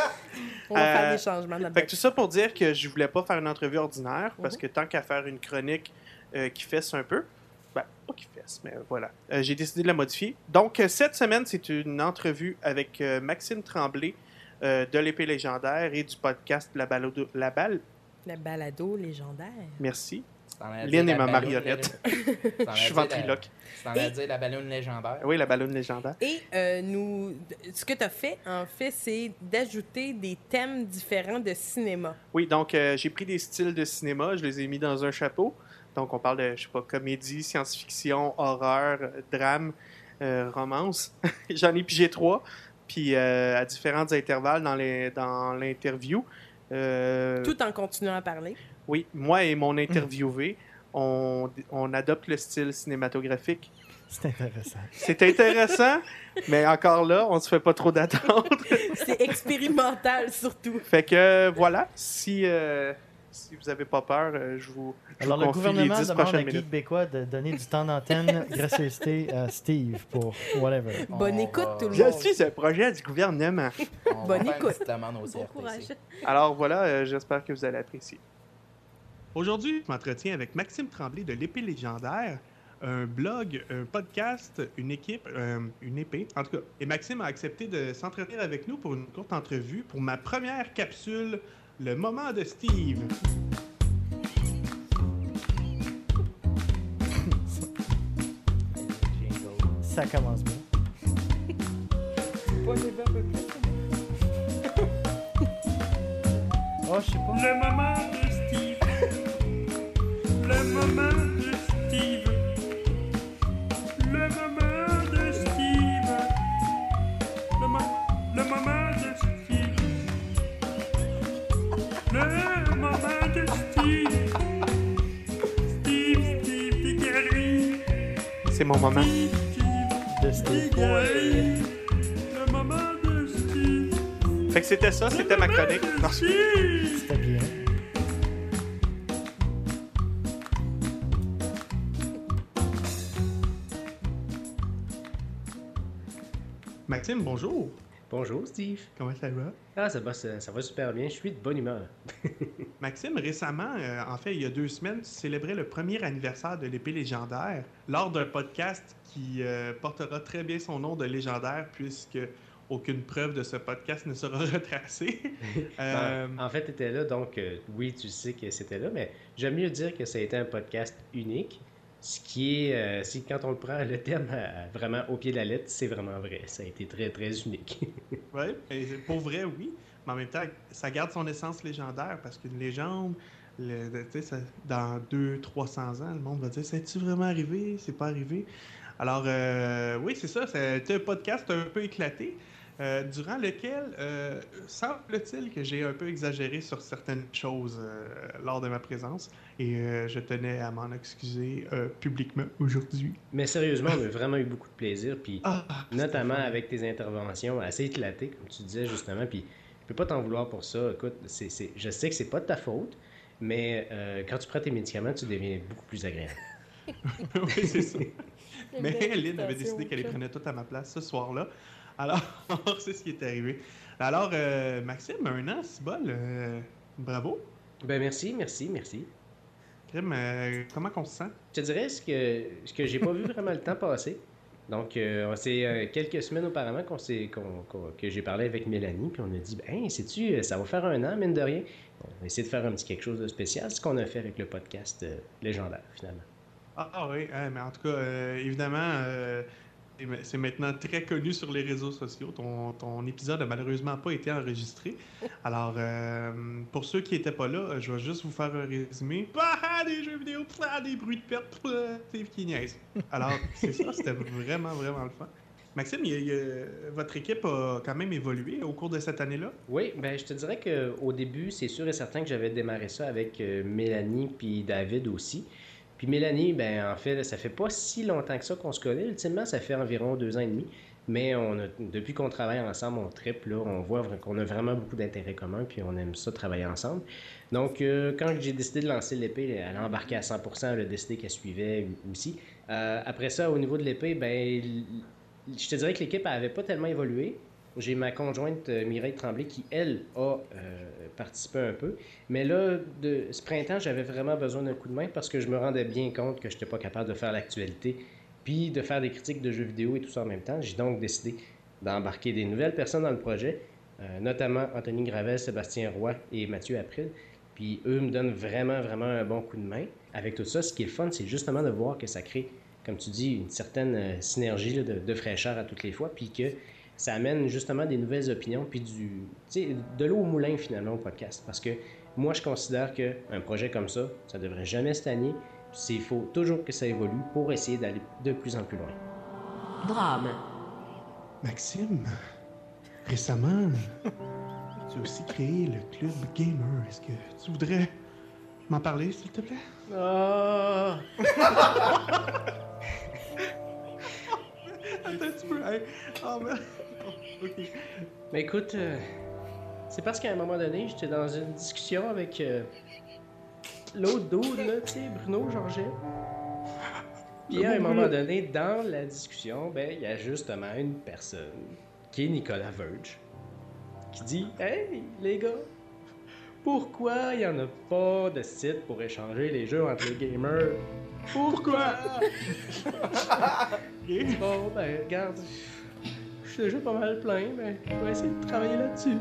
On va faire Euh, des changements dans le Fait que tout ça pour dire que je voulais pas faire une entrevue ordinaire, parce que tant qu'à faire une chronique euh, qui fesse un peu, ben, pas qui fesse, mais voilà, euh, j'ai décidé de la modifier. Donc, euh, cette semaine, c'est une entrevue avec euh, Maxime Tremblay euh, de l'Épée légendaire et du podcast La Balado... La Balle... La balado légendaire. Merci. Tu t'en as Lynn dit et la ma balloune- marionnette. tu t'en as Je suis dit la- ventriloque. Tu t'en as dit la ballonne légendaire. Oui, la ballonne légendaire. Et euh, nous, ce que tu as fait, en fait, c'est d'ajouter des thèmes différents de cinéma. Oui, donc euh, j'ai pris des styles de cinéma, je les ai mis dans un chapeau. Donc on parle de, je sais pas, comédie, science-fiction, horreur, euh, drame, euh, romance. J'en ai pigé trois, puis euh, à différents intervalles dans les dans l'interview. Euh, Tout en continuant à parler. Oui, moi et mon interviewé, on, on adopte le style cinématographique. C'est intéressant. C'est intéressant, mais encore là, on se fait pas trop d'attentes. C'est expérimental, surtout. Fait que voilà, si, euh, si vous avez pas peur, euh, je vous, je Alors, vous le confie les gouvernement dix demande à prochaines Geek minutes. Bécois de donner du temps d'antenne gracieuseté à Steve pour whatever. Bonne On écoute, va- tout le Je monde. suis un projet du gouvernement. On Bonne va faire écoute. une petite demande au C Bon R T C. courage. Alors voilà, euh, j'espère que vous allez apprécier. Aujourd'hui, je m'entretiens avec Maxime Tremblay de l'Épée légendaire, un blog, un podcast, une équipe, euh, une épée, en tout cas. Et Maxime a accepté de s'entretenir avec nous pour une courte entrevue pour ma première capsule, le moment de Steve. Ça commence bien. Oh, je sais pas. Le moment de Steve. Le moment de Steve. Le moment de Steve. Le, mo- le moment de Steve. Le moment de Steve. Steve, Steve, Digary. C'est mon moment. Steve, De Steve, Steve. Digary. Le moment de Steve. Fait que c'était ça, c'était ma chronique. Non, Steve. C'était bien. Maxime, bonjour. Bonjour Steve. Comment ça va? Ah, ça va, ça, ça va super bien, je suis de bonne humeur. Maxime, récemment, euh, en fait, il y a deux semaines, tu célébrais le premier anniversaire de l'épée légendaire lors d'un podcast qui euh, portera très bien son nom de légendaire puisque aucune preuve de ce podcast ne sera retracée. euh... En fait, tu étais là, donc euh, oui, tu sais que c'était là, mais j'aime mieux dire que ça a été un podcast unique. Ce qui est, euh, c'est quand on le prend le thème à, à vraiment au pied de la lettre, c'est vraiment vrai. Ça a été très, très unique. Oui, pour vrai, oui. Mais en même temps, ça garde son essence légendaire parce qu'une légende, le, ça, dans deux cents trois cents ans, le monde va dire « C'est-tu vraiment arrivé? C'est pas arrivé? » Alors, euh, oui, c'est ça. C'est un podcast un peu éclaté. Euh, durant lequel euh, semble-t-il que j'ai un peu exagéré sur certaines choses euh, lors de ma présence et euh, je tenais à m'en excuser euh, publiquement aujourd'hui. Mais sérieusement, on a vraiment eu beaucoup de plaisir, puis ah, notamment avec tes interventions assez éclatées, comme tu disais justement, puis je peux pas t'en vouloir pour ça. Écoute, c'est, c'est, je sais que c'est pas de ta faute, mais euh, quand tu prends tes médicaments, tu deviens beaucoup plus agréable. Oui, c'est ça. Mais Lynn avait décidé qu'elle les prenait toutes à ma place ce soir-là. Alors, c'est ce qui est arrivé. Alors, euh, Maxime, un an, c'est bon, euh, bravo. Ben merci, merci, merci. Crème, euh, comment qu'on se sent? Je te dirais ce que, ce que j'ai pas vu vraiment le temps passer. Donc, euh, c'est euh, quelques semaines auparavant qu'on s'est, qu'on, qu'on, que j'ai parlé avec Mélanie, puis on a dit, ben, sais-tu, ça va faire un an, mine de rien. On va essayer de faire un petit quelque chose de spécial, ce qu'on a fait avec le podcast euh, légendaire, finalement. Ah, ah oui, hein, mais en tout cas, euh, évidemment, euh, c'est maintenant très connu sur les réseaux sociaux. Ton, ton épisode n'a malheureusement pas été enregistré. Alors, euh, pour ceux qui n'étaient pas là, je vais juste vous faire un résumé. Ah, des jeux vidéo, ah, des bruits de perte, Steve qui niaise. Alors, c'est ça, c'était vraiment, vraiment le fun. Maxime, il y a, il y a, votre équipe a quand même évolué au cours de cette année-là? Oui, ben je te dirais qu'au début, c'est sûr et certain que j'avais démarré ça avec euh, Mélanie puis David aussi. Puis Mélanie, ben en fait, ça fait pas si longtemps que ça qu'on se connaît. Ultimement, ça fait environ deux ans et demi. Mais on a, depuis qu'on travaille ensemble, on tripe, là, on voit qu'on a vraiment beaucoup d'intérêts communs, puis on aime ça travailler ensemble. Donc, euh, quand j'ai décidé de lancer l'épée, elle a embarqué à cent pour cent, elle a décidé qu'elle suivait aussi. Euh, après ça, au niveau de l'épée, ben je te dirais que l'équipe n'avait pas tellement évolué. J'ai ma conjointe euh, Mireille Tremblay qui, elle, a euh, participé un peu. Mais là, de, ce printemps, j'avais vraiment besoin d'un coup de main parce que je me rendais bien compte que je n'étais pas capable de faire l'actualité puis de faire des critiques de jeux vidéo et tout ça en même temps. J'ai donc décidé d'embarquer des nouvelles personnes dans le projet, euh, notamment Anthony Gravel, Sébastien Roy et Mathieu April. Puis eux me donnent vraiment, vraiment un bon coup de main. Avec tout ça, ce qui est le fun, c'est justement de voir que ça crée, comme tu dis, une certaine euh, synergie là, de, de fraîcheur à toutes les fois, puis que ça amène justement des nouvelles opinions, puis du, de l'eau au moulin finalement au podcast. Parce que moi, je considère qu'un projet comme ça, ça ne devrait jamais stagner. Il faut toujours que ça évolue pour essayer d'aller de plus en plus loin. Drame. Maxime, récemment, tu as aussi créé le Club Gamer. Est-ce que tu voudrais m'en parler, s'il te plaît? Oh! Attends un petit peu. Hey. Oh, man. OK. Mais écoute, euh, c'est parce qu'à un moment donné, j'étais dans une discussion avec euh, l'autre dude, là, tu sais, Bruno Georget. Puis à un moment donné, dans la discussion, ben, il y a justement une personne, qui est Nicolas Verge, qui dit « Hey, les gars, pourquoi il n'y en a pas de site pour échanger les jeux entre les gamers? Pourquoi? » Bon, ben, regarde, je suis déjà pas mal plein, mais je vais essayer de travailler là-dessus.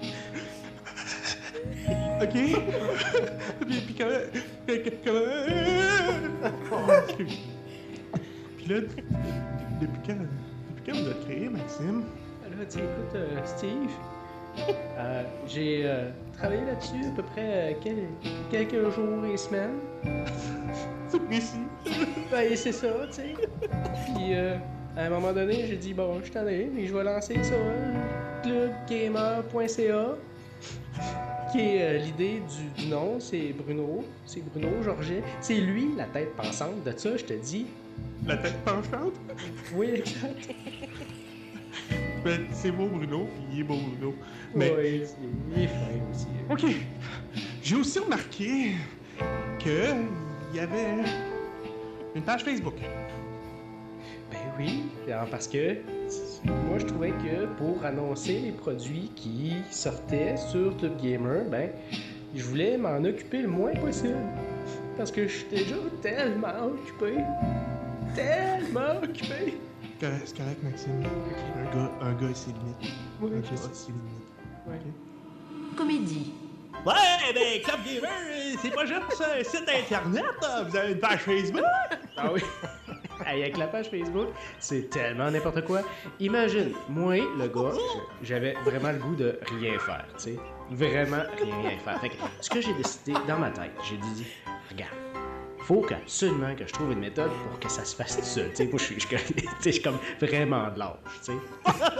OK. puis, puis comment... comment... Puis là, depuis quand, depuis quand vous avez créé, Maxime? Alors, tu écoute, euh, Steve, euh, j'ai euh, travaillé là-dessus à peu près euh, quel, quelques jours et semaines. C'est précis. Ben, c'est ça, tu sais. Puis, euh, à un moment donné, j'ai dit, bon, je suis tanné, mais je vais lancer ça, club gamer point c a, qui est euh, l'idée du, du nom, c'est Bruno, c'est Bruno Georget. C'est lui, la tête pensante de ça, je te dis. La tête penchante? Oui, exact. Ben, c'est beau, Bruno, puis il est beau, Bruno. Mais... Oui, il est fin aussi. OK. J'ai aussi remarqué que il y avait une page Facebook. Ben Oui, alors parce que moi je trouvais que pour annoncer les produits qui sortaient sur Tube Gamer, ben je voulais m'en occuper le moins possible. Parce que je suis déjà tellement occupé. Tellement occupé. C'est correct, c'est correct, Maxime. Un gars, un gars, c'est limite. Oui, un je gars, sais. c'est limite. Ouais. Comédie. Ouais, ben, Club Gamer, c'est pas juste un site internet, là. Vous avez une page Facebook. Ah oui. Hey, avec la page Facebook, c'est tellement n'importe quoi. Imagine, moi, le gars, j'avais vraiment le goût de rien faire, tu sais. Vraiment rien faire. Fait que ce que j'ai décidé dans ma tête, j'ai dit, regarde, faut absolument que je trouve une méthode pour que ça se fasse tout seul. Tu sais, moi, je suis, je, je, je suis comme vraiment de l'âge, tu sais.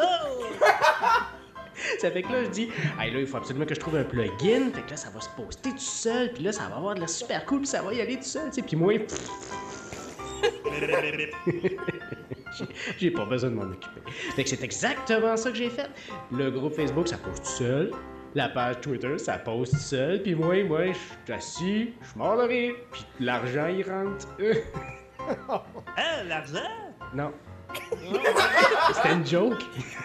Ça fait que là, je dis, hey, là, il faut absolument que je trouve un plugin. Fait que là, ça va se poster tout seul. Puis là, ça va avoir de la super cool. Puis ça va y aller tout seul, tu sais. Puis moi, j'ai, j'ai pas besoin de m'en occuper. Fait que c'est exactement ça que j'ai fait. Le groupe Facebook, ça poste tout seul. La page Twitter, ça poste tout seul. Puis moi, moi, je suis assis, je suis mort de rire. Puis l'argent, il rentre. Hein, l'argent? Non. C'était une joke.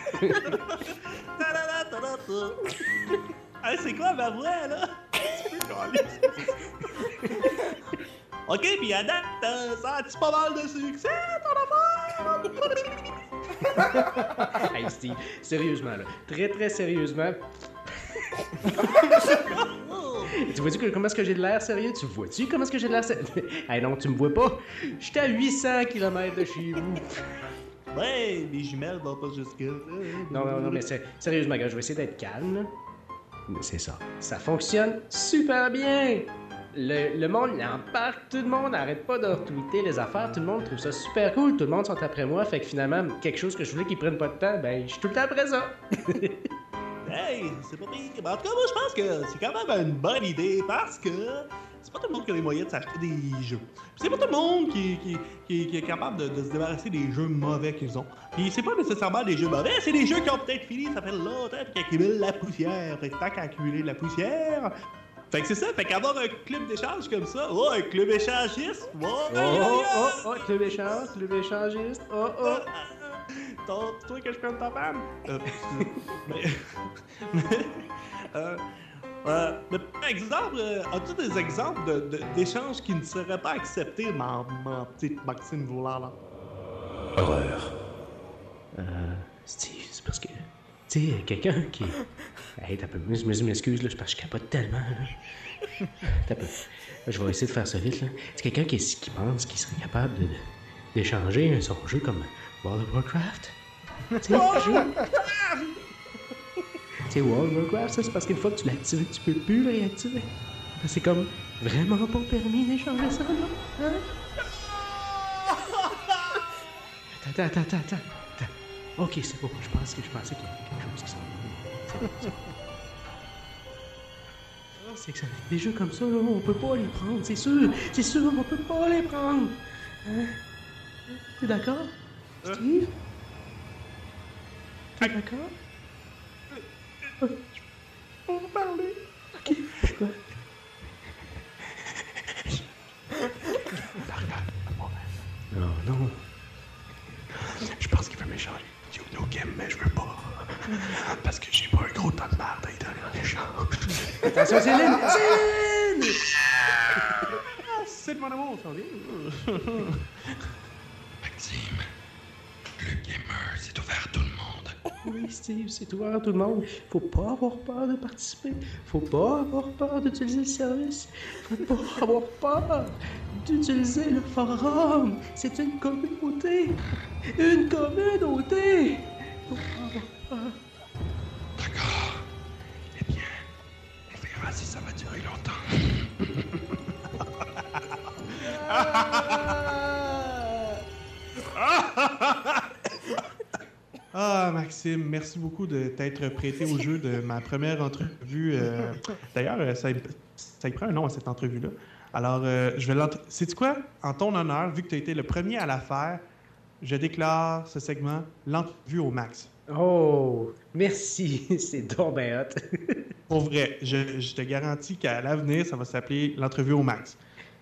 Hey, c'est quoi ma voix, là? Tu peux coller. Ok, pis à date, euh, ça a-tu pas mal de succès, ton affaire? Hey Steve, sérieusement là, très très sérieusement. Tu vois-tu que- comment est-ce que j'ai de l'air sérieux? Tu vois-tu comment est-ce que j'ai de l'air sérieux? Hey non, tu me vois pas. J'étais à huit cents kilomètres de chez vous. Ouais, les jumelles vont pas jusque-là. Non, non, non, mais c'est- sérieusement, gars, je vais essayer d'être calme, là. Mais c'est ça. Ça fonctionne super bien. Le, le monde il en parle, tout le monde n'arrête pas de retweeter les affaires, tout le monde trouve ça super cool, tout le monde sont après moi, fait que finalement, quelque chose que je voulais qu'ils prennent pas de temps, ben, je suis tout le temps après ça. Hey, c'est pas pire. Mais en tout cas, moi, je pense que c'est quand même une bonne idée parce que c'est pas tout le monde qui a les moyens de s'acheter des jeux. Puis c'est pas tout le monde qui, qui, qui, qui est capable de, de se débarrasser des jeux mauvais qu'ils ont. Puis c'est pas nécessairement des jeux mauvais, c'est des jeux qui ont peut-être fini, ça fait longtemps, puis qui accumulent la poussière. Fait que tant qu'à accumuler de la poussière. Fait que c'est ça, fait qu'avoir un club d'échange comme ça, oh, un club échangiste, oh, Oh, aïe, aïe, oh, aïe. oh, oh, club échange, club échangiste, oh, oh. Ton- Toi que je prenne ta femme? Euh, mais, mais, euh, euh, mais par exemple, euh, as-tu des exemples de, de- d'échanges qui ne seraient pas acceptés, ma, ma petite Maxime Voulard, là? Horreur. Euh, Steve, c'est parce que, tu sais, quelqu'un qui... Hey, t'as peu, je me- je m'excuse, là, c'est parce que je capote tellement, là. T'as peu. Je vais essayer de faire ça vite, là. C'est quelqu'un qui, qui pense qu'il serait capable de, de- d'échanger son jeu comme World of Warcraft. Tu sais, le jeu. Tu sais, World of Warcraft, ça, c'est parce qu'une fois que tu l'actives, tu peux plus le réactiver. C'est comme vraiment pas permis d'échanger ça, là. Hein? Attends, attends, attends, attends. attends. Ok, c'est bon. Je pensais, je pensais qu'il y avait quelque chose qui s'en venait. C'est bon, c'est bon. Ah, c'est que ça, des jeux comme ça, là, on peut pas les prendre, c'est sûr. C'est sûr, on peut pas les prendre. Hein? T'es d'accord, Steve? T'es d'accord? Ok. On va parler. Ok, pourquoi? Non, non. Je pense qu'il veut m'échanger Yuno Game, mais je veux pas. Parce que j'ai pas un gros tas de merde à y donner en échange. Attention, Céline! Céline! Ah, c'est de mon amour, ça vient. Maxime, le gamer, c'est ouvert à tout le monde. Oui, Steve, c'est ouvert à tout le monde. Faut pas avoir peur de participer. Faut pas avoir peur d'utiliser le service. Faut pas avoir peur d'utiliser le forum. C'est une communauté. Une communauté. Faut pas avoir peur. D'accord. Eh bien, on verra si ça va durer longtemps. Ah, Maxime, merci beaucoup de t'être prêté au jeu de ma première entrevue. euh, D'ailleurs, euh, ça, y- ça y prend un nom à cette entrevue-là. Alors, euh, je vais l'entre... Sais-tu quoi? En ton honneur, vu que tu as été le premier à la faire, je déclare ce segment l'entrevue au max. Oh, merci. C'est donc ben hot. Pour vrai, je, je te garantis qu'à l'avenir, ça va s'appeler l'entrevue au max.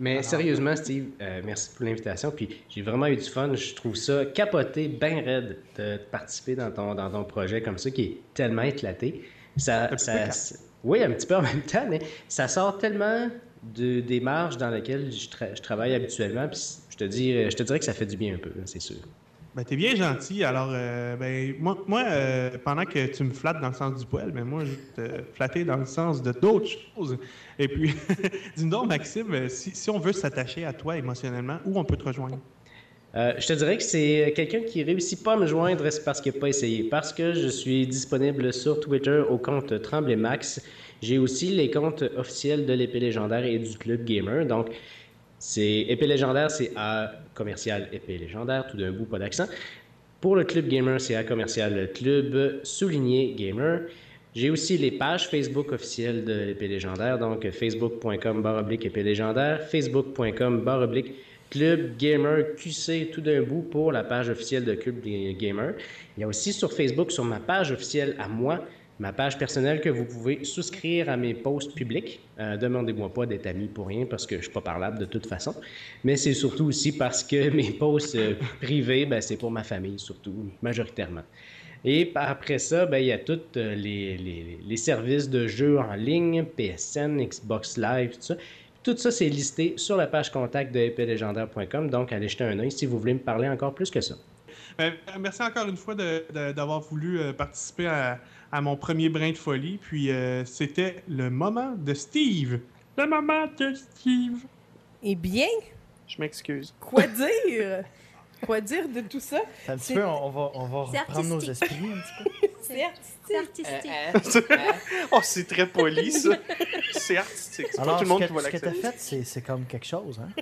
Mais Alors, sérieusement, Steve, euh, merci pour l'invitation. Puis j'ai vraiment eu du fun. Je trouve ça capoté, bien raide de participer dans ton, dans ton projet comme ça, qui est tellement éclaté. Ça, Un ça, peu calme. ça- oui, un petit peu en même temps, mais ça sort tellement de, des marges dans lesquelles je, tra- je travaille habituellement. Puis je te, dis, je te dirais que ça fait du bien un peu, là, c'est sûr. Ben, t'es bien gentil. Alors, euh, ben, moi, moi euh, pendant que tu me flattes dans le sens du poil, ben, moi, je vais te flatter dans le sens de d'autres choses. Et puis, dis-nous donc, Maxime, euh, si, si on veut s'attacher à toi émotionnellement, où on peut te rejoindre? Euh, je te dirais que c'est quelqu'un qui réussit pas à me joindre, c'est parce qu'il n'a pas essayé. Parce que je suis disponible sur Twitter au compte Tremblay Max. J'ai aussi les comptes officiels de l'Épée Légendaire et du Club Gamer. Donc, c'est Épée Légendaire, c'est A commercial Épée Légendaire, tout d'un bout, pas d'accent. Pour le Club Gamer, c'est A commercial Club souligné Gamer. J'ai aussi les pages Facebook officielles de l'Épée Légendaire, donc facebook point com barre oblique Épée Légendaire, facebook point com barre oblique Club Gamer Q C, tout d'un bout pour la page officielle de Club Gamer. Il y a aussi sur Facebook, sur ma page officielle à moi, ma page personnelle que vous pouvez souscrire à mes posts publics. Euh, demandez-moi pas d'être ami pour rien parce que je suis pas parlable de toute façon. Mais c'est surtout aussi parce que mes posts euh, privés, ben, c'est pour ma famille surtout, majoritairement. Et par- après ça, ben, il y a tous euh, les, les- les services de jeux en ligne, P S N, Xbox Live, tout ça. Tout ça, c'est listé sur la page contact de épée légendaire point com. Donc, allez jeter un œil si vous voulez me parler encore plus que ça. Ben, merci encore une fois de- de- d'avoir voulu euh, participer à, à mon premier brin de folie. Puis, euh, c'était le moment de Steve. Le moment de Steve. Eh bien, Je m'excuse. quoi dire? Quoi dire de tout ça? Un petit C'est- peu, on va, on va C'est reprendre nos artistique. esprits un petit peu. C'est artistique. C'est artistique. Oh, c'est très poli, ça. C'est artistique. C'est pas Alors, tout le monde ce qui que, va ce que t'as l'accepter. fait, c'est, c'est comme quelque chose, hein?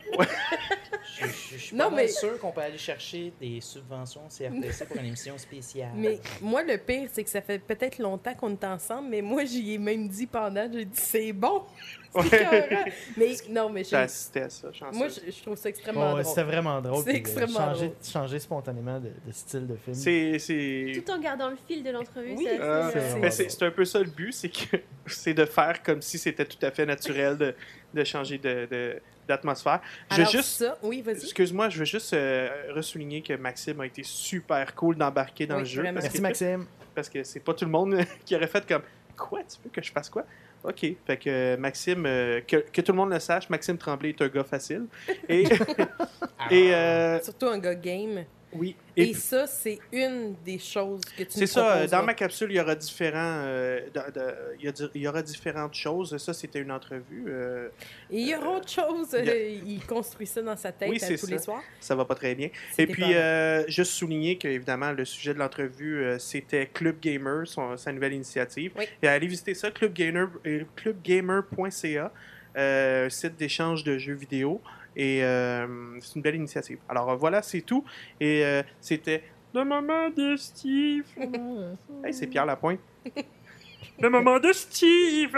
Je, je- je suis Non, pas mal mais- sûr qu'on peut aller chercher des subventions C R T C pour une émission spéciale. Mais moi, le pire, c'est que ça fait peut-être longtemps qu'on est ensemble, mais moi, j'y ai même dit pendant, j'ai dit, c'est bon. C'est Ouais. écœurant. Mais non, mais J'ai je- assisté à ça, chanceuse. moi, je, je trouve ça extrêmement Bon, ouais, drôle. c'était vraiment drôle. C'est puis de extrêmement changer, drôle. changer spontanément de, de style de film. C'est... c'est... Tout en gardant le fil de l'entrevue. Oui, c'est assez, Euh, C'est euh, vraiment mais c'est, c'est un peu ça le but, c'est que c'est de faire comme si c'était tout à fait naturel de, de changer de, de- d'atmosphère. Je veux Alors juste, ça, oui, vas-y. excuse-moi, je veux juste euh, ressouligner que Maxime a été super cool d'embarquer dans Oui, le jeu. vraiment. Parce Merci, que, Maxime. parce que c'est pas tout le monde qui aurait fait comme quoi, tu veux que je fasse quoi? OK. Fait que euh, Maxime, euh, que, que tout le monde le sache, Maxime Tremblay est un gars facile. Et, et euh, Surtout un gars game. oui. Et, Et, ça, c'est une des choses que tu c'est nous ça, euh, proposeras. dans ma capsule, il y aura différents euh, de- de- il, y a, di- il y aura différentes choses. Ça, c'était une entrevue. euh, Et il y aura autre chose. il y a- euh, Il construit ça dans sa tête Oui, euh, c'est tous ça. les soirs. ça va pas très bien. C'est Et puis, épeurant. euh, juste souligner que, évidemment, le sujet de l'entrevue, euh, c'était Club Gamer, son- sa nouvelle initiative. Oui. Et allez visiter ça, club gamer, euh, club gamer point c a, euh, un site d'échange de jeux vidéo. Et euh, c'est une belle initiative. Alors, euh, voilà, c'est tout. Et euh, c'était Le moment de Steve. Hey, c'est Pierre Lapointe. Le moment de Steve.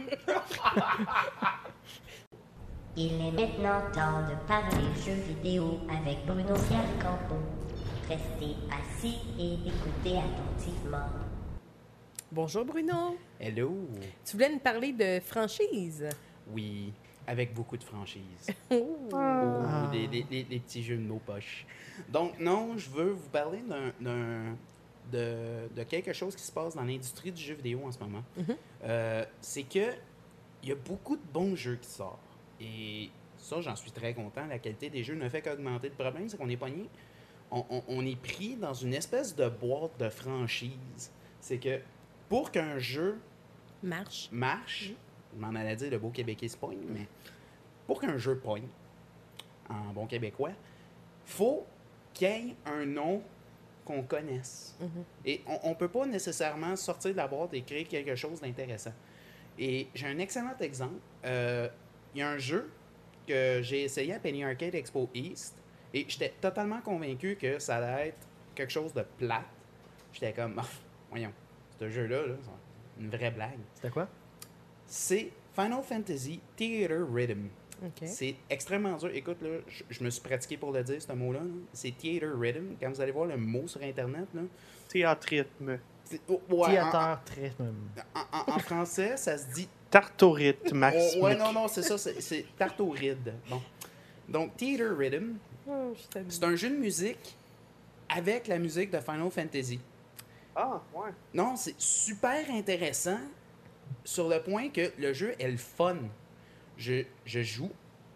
Il est maintenant temps de parler jeux vidéo avec Bruno Fialcampo. Restez assis et écoutez attentivement. Bonjour Bruno. Hello! Tu voulais nous parler de franchise. Oui, avec beaucoup de franchises. Oh. Ou des, des- des- des petits jeux de nos poches. Donc, non, je veux vous parler d'un, d'un- de, de quelque chose qui se passe dans l'industrie du jeu vidéo en ce moment. Mhm. Euh, c'est que il y a beaucoup de bons jeux qui sortent. Et ça, j'en suis très content. La qualité des jeux ne fait qu'augmenter. Le problème, c'est qu'on est pogné. On, on- on est pris dans une espèce de boîte de franchise. C'est que pour qu'un jeu Marche. marche, je m'en allais dire le beau québécois se pogne, mais pour qu'un jeu pogne, en bon québécois, faut qu'il y ait un nom qu'on connaisse. Mhm. Et on ne peut pas nécessairement sortir de la boîte et créer quelque chose d'intéressant. Et j'ai un excellent exemple. Euh, Il y a un jeu que j'ai essayé à Penny Arcade Expo East et j'étais totalement convaincu que ça allait être quelque chose de plate. J'étais comme, oh, voyons, ce jeu-là, là, c'est une vraie blague. C'était quoi? C'est Final Fantasy Theater Rhythm. OK. C'est extrêmement dur. Écoute, là, je, je me suis pratiqué pour le dire, ce mot-là. là. C'est Theater Rhythm. Quand vous allez voir le mot sur Internet, là, Théâtre-rythme. c'est- oh, ouais, en, Théâtre, très... en- en- en français, ça se dit Tartorite, Max. Oh, ouais, non, non, c'est ça, c'est, c'est tarte aux rides. Bon. Donc, Theater Rhythm, Oh, je t'aime. c'est un jeu de musique avec la musique de Final Fantasy. Ah, ouais. Non, c'est super intéressant sur le point que le jeu est le fun. Je, je joue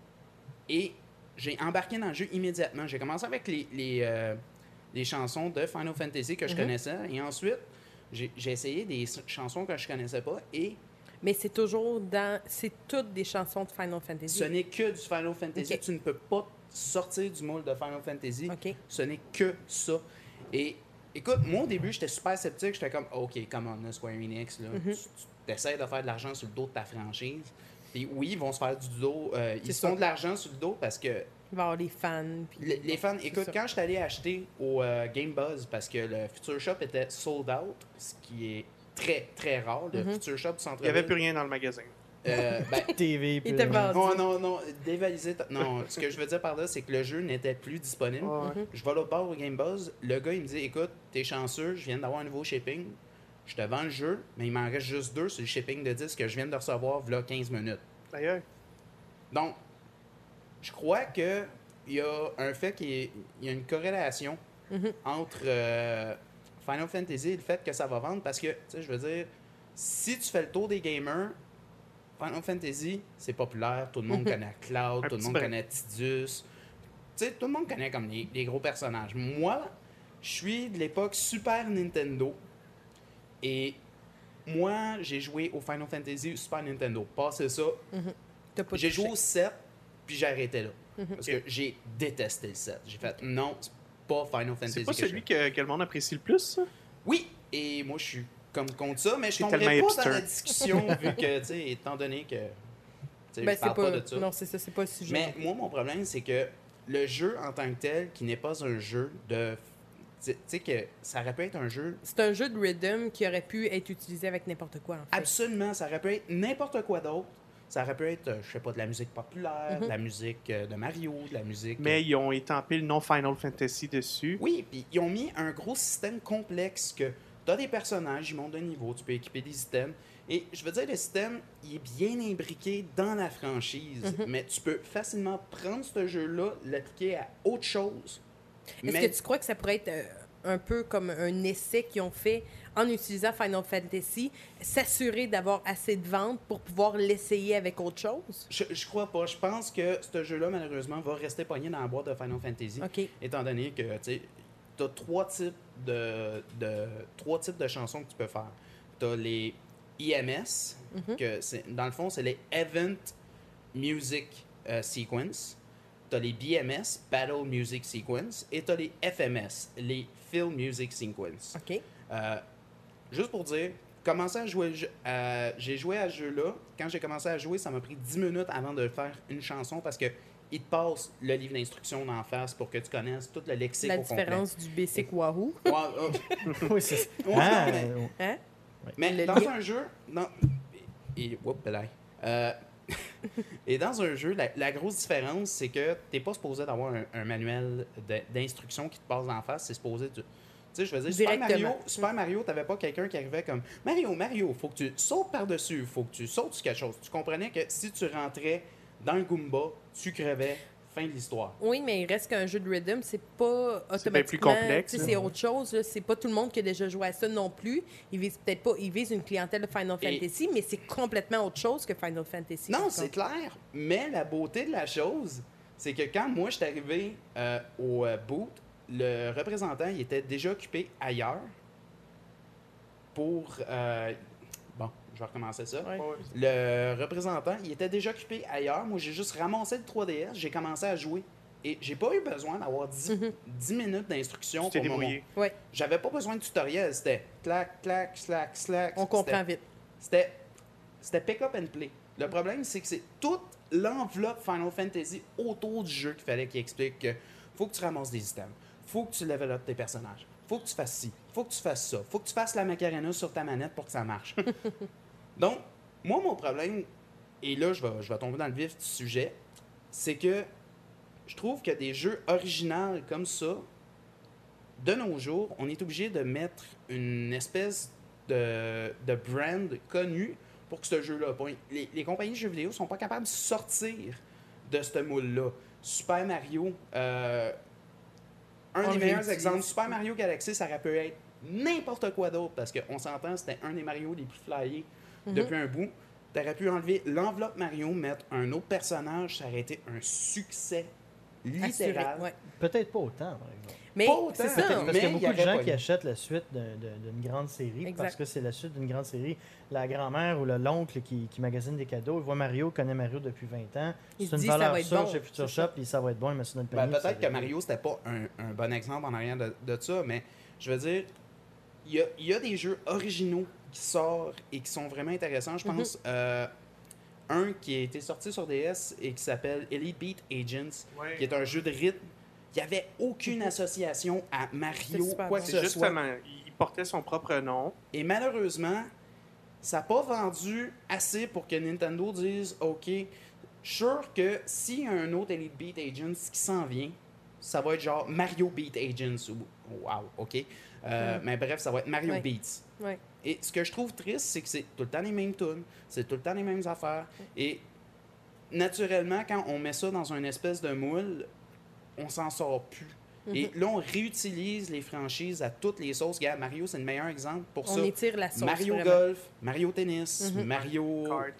et j'ai embarqué dans le jeu immédiatement. J'ai commencé avec les, les, euh, les chansons de Final Fantasy que je Mhm. connaissais et ensuite, j'ai j'ai essayé des s- chansons que je connaissais pas et Mais c'est toujours dans. C'est toutes des chansons de Final Fantasy. ce n'est que du Final Fantasy. Ok. Tu ne peux pas sortir du moule de Final Fantasy. OK. Ce n'est que ça. Et écoute, moi au début, j'étais super sceptique. J'étais comme, OK, come on, là, Square Enix, là, Mhm. tu essaies de faire de l'argent sur le dos de ta franchise. Puis oui, ils vont se faire du dos. euh, ils C'est se ça. font de l'argent sur le dos parce que Il va y avoir les fans. Puis... les, les fans, écoute, ça. quand je suis allé acheter au euh, Game Buzz parce que le Future Shop était sold out, ce qui est très, très rare, le Mhm. Future Shop du Il centre-ville. n'y avait plus rien dans le magasin. Euh, ben, T V. Il puis était le- vendu. non, non, non, dévalisé. ta- Non, ce que je veux dire par là, c'est que le jeu n'était plus disponible. Ouais, ouais. Je vais l'autre bord au Game Buzz. Le gars, il me dit, écoute, t'es chanceux, je viens d'avoir un nouveau shipping. Je te vends le jeu, mais il m'en reste juste deux sur le shipping de disques que je viens de recevoir v'là quinze minutes. D'ailleurs, Donc, je crois que il y a un fait qu'il y ait- il y a une corrélation Mhm. entre euh, Final Fantasy et le fait que ça va vendre parce que, tu sais, je veux dire, si tu fais le tour des gamers, Final Fantasy, c'est populaire, tout le monde Mhm. connaît Cloud, Un tout le petit monde brin. connaît Tidus. Tu sais, tout le monde connaît comme les, les gros personnages. Moi, je suis de l'époque Super Nintendo et moi, j'ai joué au Final Fantasy Super Nintendo. Passé ça, T'as pas j'ai touché. joué au sept, puis j'ai arrêté là. Mhm. Parce que j'ai détesté le sept. J'ai fait, non, c'est pas Final Fantasy. c'est pas que je celui fais. que, que le monde apprécie le plus, ça? Oui, et moi, je suis comme contre ça, mais je T'es tomberai tellement pas hipster. dans la discussion, vu que, tu sais, étant donné que, tu sais, Ben, je c'est parle pas... pas de ça. Non, c'est ça, c'est pas le sujet. Mais moi, mon problème, c'est que le jeu en tant que tel, qui n'est pas un jeu de... Tu sais que ça aurait pu être un jeu... C'est un jeu de rhythm qui aurait pu être utilisé avec n'importe quoi, en fait. Absolument, ça aurait pu être n'importe quoi d'autre. Ça aurait pu être, euh, je sais pas, de la musique populaire, Mhm. de la musique euh, de Mario, de la musique... Mais ils ont étampé le nom Final Fantasy dessus. Oui, puis ils ont mis un gros système complexe que tu as des personnages, ils montent de niveau, tu peux équiper des items. Et je veux dire, le système, il est bien imbriqué dans la franchise, Mhm. mais tu peux facilement prendre ce jeu-là, l'appliquer à autre chose. Est-ce Mais que tu crois que ça pourrait être euh, un peu comme un essai qu'ils ont fait en utilisant Final Fantasy, s'assurer d'avoir assez de ventes pour pouvoir l'essayer avec autre chose? je, je crois pas. Je pense que ce jeu-là, malheureusement, va rester pogné dans la boîte de Final Fantasy. OK. Étant donné que tu as trois types de, de trois types de chansons que tu peux faire. Tu as les E M S, Mhm. que c'est dans le fond, c'est les Event Music euh, Sequence. Tu as les B M S, Battle Music Sequence, et tu as les F M S, les Film Music Sequence. OK. Euh, juste pour dire, commencer à jouer, le jeu- à- j'ai joué à ce jeu-là. Quand j'ai commencé à jouer, ça m'a pris dix minutes avant de faire une chanson parce que il te passe le livre d'instructions d'en face pour que tu connaisses tout le lexique La au complet. différence du Basic Wahoo. Ouais, euh, Oui, c'est ça. ouais, Ah, non, mais, euh, Hein? mais Le dans lien. un jeu, dans, et, oups, belaï. Euh, et dans un jeu, la, la grosse différence, c'est que t'es pas supposé d'avoir un, un manuel de- d'instructions qui te passe d'en face. C'est supposé... Tu sais, je veux dire, Super Directement. Mario, Super Mario, t'avais pas quelqu'un qui arrivait comme Mario, Mario, faut que tu sautes par-dessus, faut que tu sautes sur quelque chose. Tu comprenais que si tu rentrais dans le Goomba, tu crevais, fin de l'histoire. Oui, mais il reste qu'un jeu de rhythm, c'est pas automatiquement... bien plus complexe, tu sais, là. C'est autre chose. là. C'est pas tout le monde qui a déjà joué à ça non plus. Ils visent peut-être pas... Ils visent une clientèle de Final Et- Fantasy, mais c'est complètement autre chose que Final Fantasy. Non, par c'est contre. clair. Mais la beauté de la chose, c'est que quand moi, je suis arrivé euh, au euh, boot, le représentant, il était déjà occupé ailleurs pour... euh, bon, je vais recommencer ça. Ouais. Ouais. Le représentant, il était déjà occupé ailleurs. Moi, j'ai juste ramassé le trois D S, j'ai commencé à jouer. Et j'ai pas eu besoin d'avoir dix, Mhm. dix minutes d'instruction Tu t'es pour mon débrouillé. Ouais, J'avais pas besoin de tutoriel. C'était clac, clac, slack, slack. on comprend C'était- vite. C'était, c'était pick up and play. Le problème, c'est que c'est toute l'enveloppe Final Fantasy autour du jeu qu'il fallait qu'il explique que faut que tu ramasses des items, faut que tu level up tes personnages, faut que tu fasses ci, faut que tu fasses ça, faut que tu fasses la Macarena sur ta manette pour que ça marche. Donc, moi, mon problème, et là, je vais, je vais tomber dans le vif du sujet, c'est que je trouve que des jeux originaux comme ça, de nos jours, on est obligé de mettre une espèce de, de brand connu pour que ce jeu-là... Bon, les, les compagnies de jeux vidéo sont pas capables de sortir de ce moule-là. Super Mario, euh, un On des le meilleurs réutilise. exemples, Super Mario Galaxy, ça aurait pu être n'importe quoi d'autre, parce qu'on s'entend, c'était un des Mario les plus flyés Mhm. depuis un bout. Tu aurais pu enlever l'enveloppe Mario, mettre un autre personnage, ça aurait été un succès littéral. Assuré, ouais. Peut-être pas autant, par exemple. Mais Pas autant, c'est ça. Parce mais qu'il y a il beaucoup y de aurait gens pas qui eu. achètent la suite d'un- d'un- d'une grande série Exact. parce que c'est la suite d'une grande série. La grand-mère ou le l'oncle qui, qui magasine des cadeaux, il voit Mario, connaît Mario depuis vingt ans. Il C'est se une dit, ça valeur va être sûre bon, chez Future c'est Shop, ça. puis ça va être bon, il met ça dans le Ben, panier. puis ça peut-être que va être Mario, c'était pas un, un bon exemple en arrière de, de ça, mais je veux dire, il y a, il y a des jeux originaux qui sortent et qui sont vraiment intéressants. Je pense Mhm. euh, un qui a été sorti sur D S et qui s'appelle Elite Beat Agents, Ouais. qui est un jeu de rythme. Il n'y avait aucune association à C'est Mario, super quoi bon. que C'est ce soit. justement, il portait son propre nom. Et malheureusement, ça n'a pas vendu assez pour que Nintendo dise OK, je suis sûr que s'il y a un autre Elite Beat Agents qui s'en vient, ça va être genre Mario Beat Agents ou wow, OK. Euh, Mm. Mais bref, ça va être Mario Ouais. Beats. Ouais. Et ce que je trouve triste, c'est que c'est tout le temps les mêmes tunes, c'est tout le temps les mêmes affaires. Et naturellement, quand on met ça dans une espèce de moule, on s'en sort plus. Et là, on réutilise les franchises à toutes les sauces. Regarde, Mario, c'est le meilleur exemple pour On ça. étire la sauce. Mario vraiment. Golf, Mario Tennis, Mhm. Mario... Kart.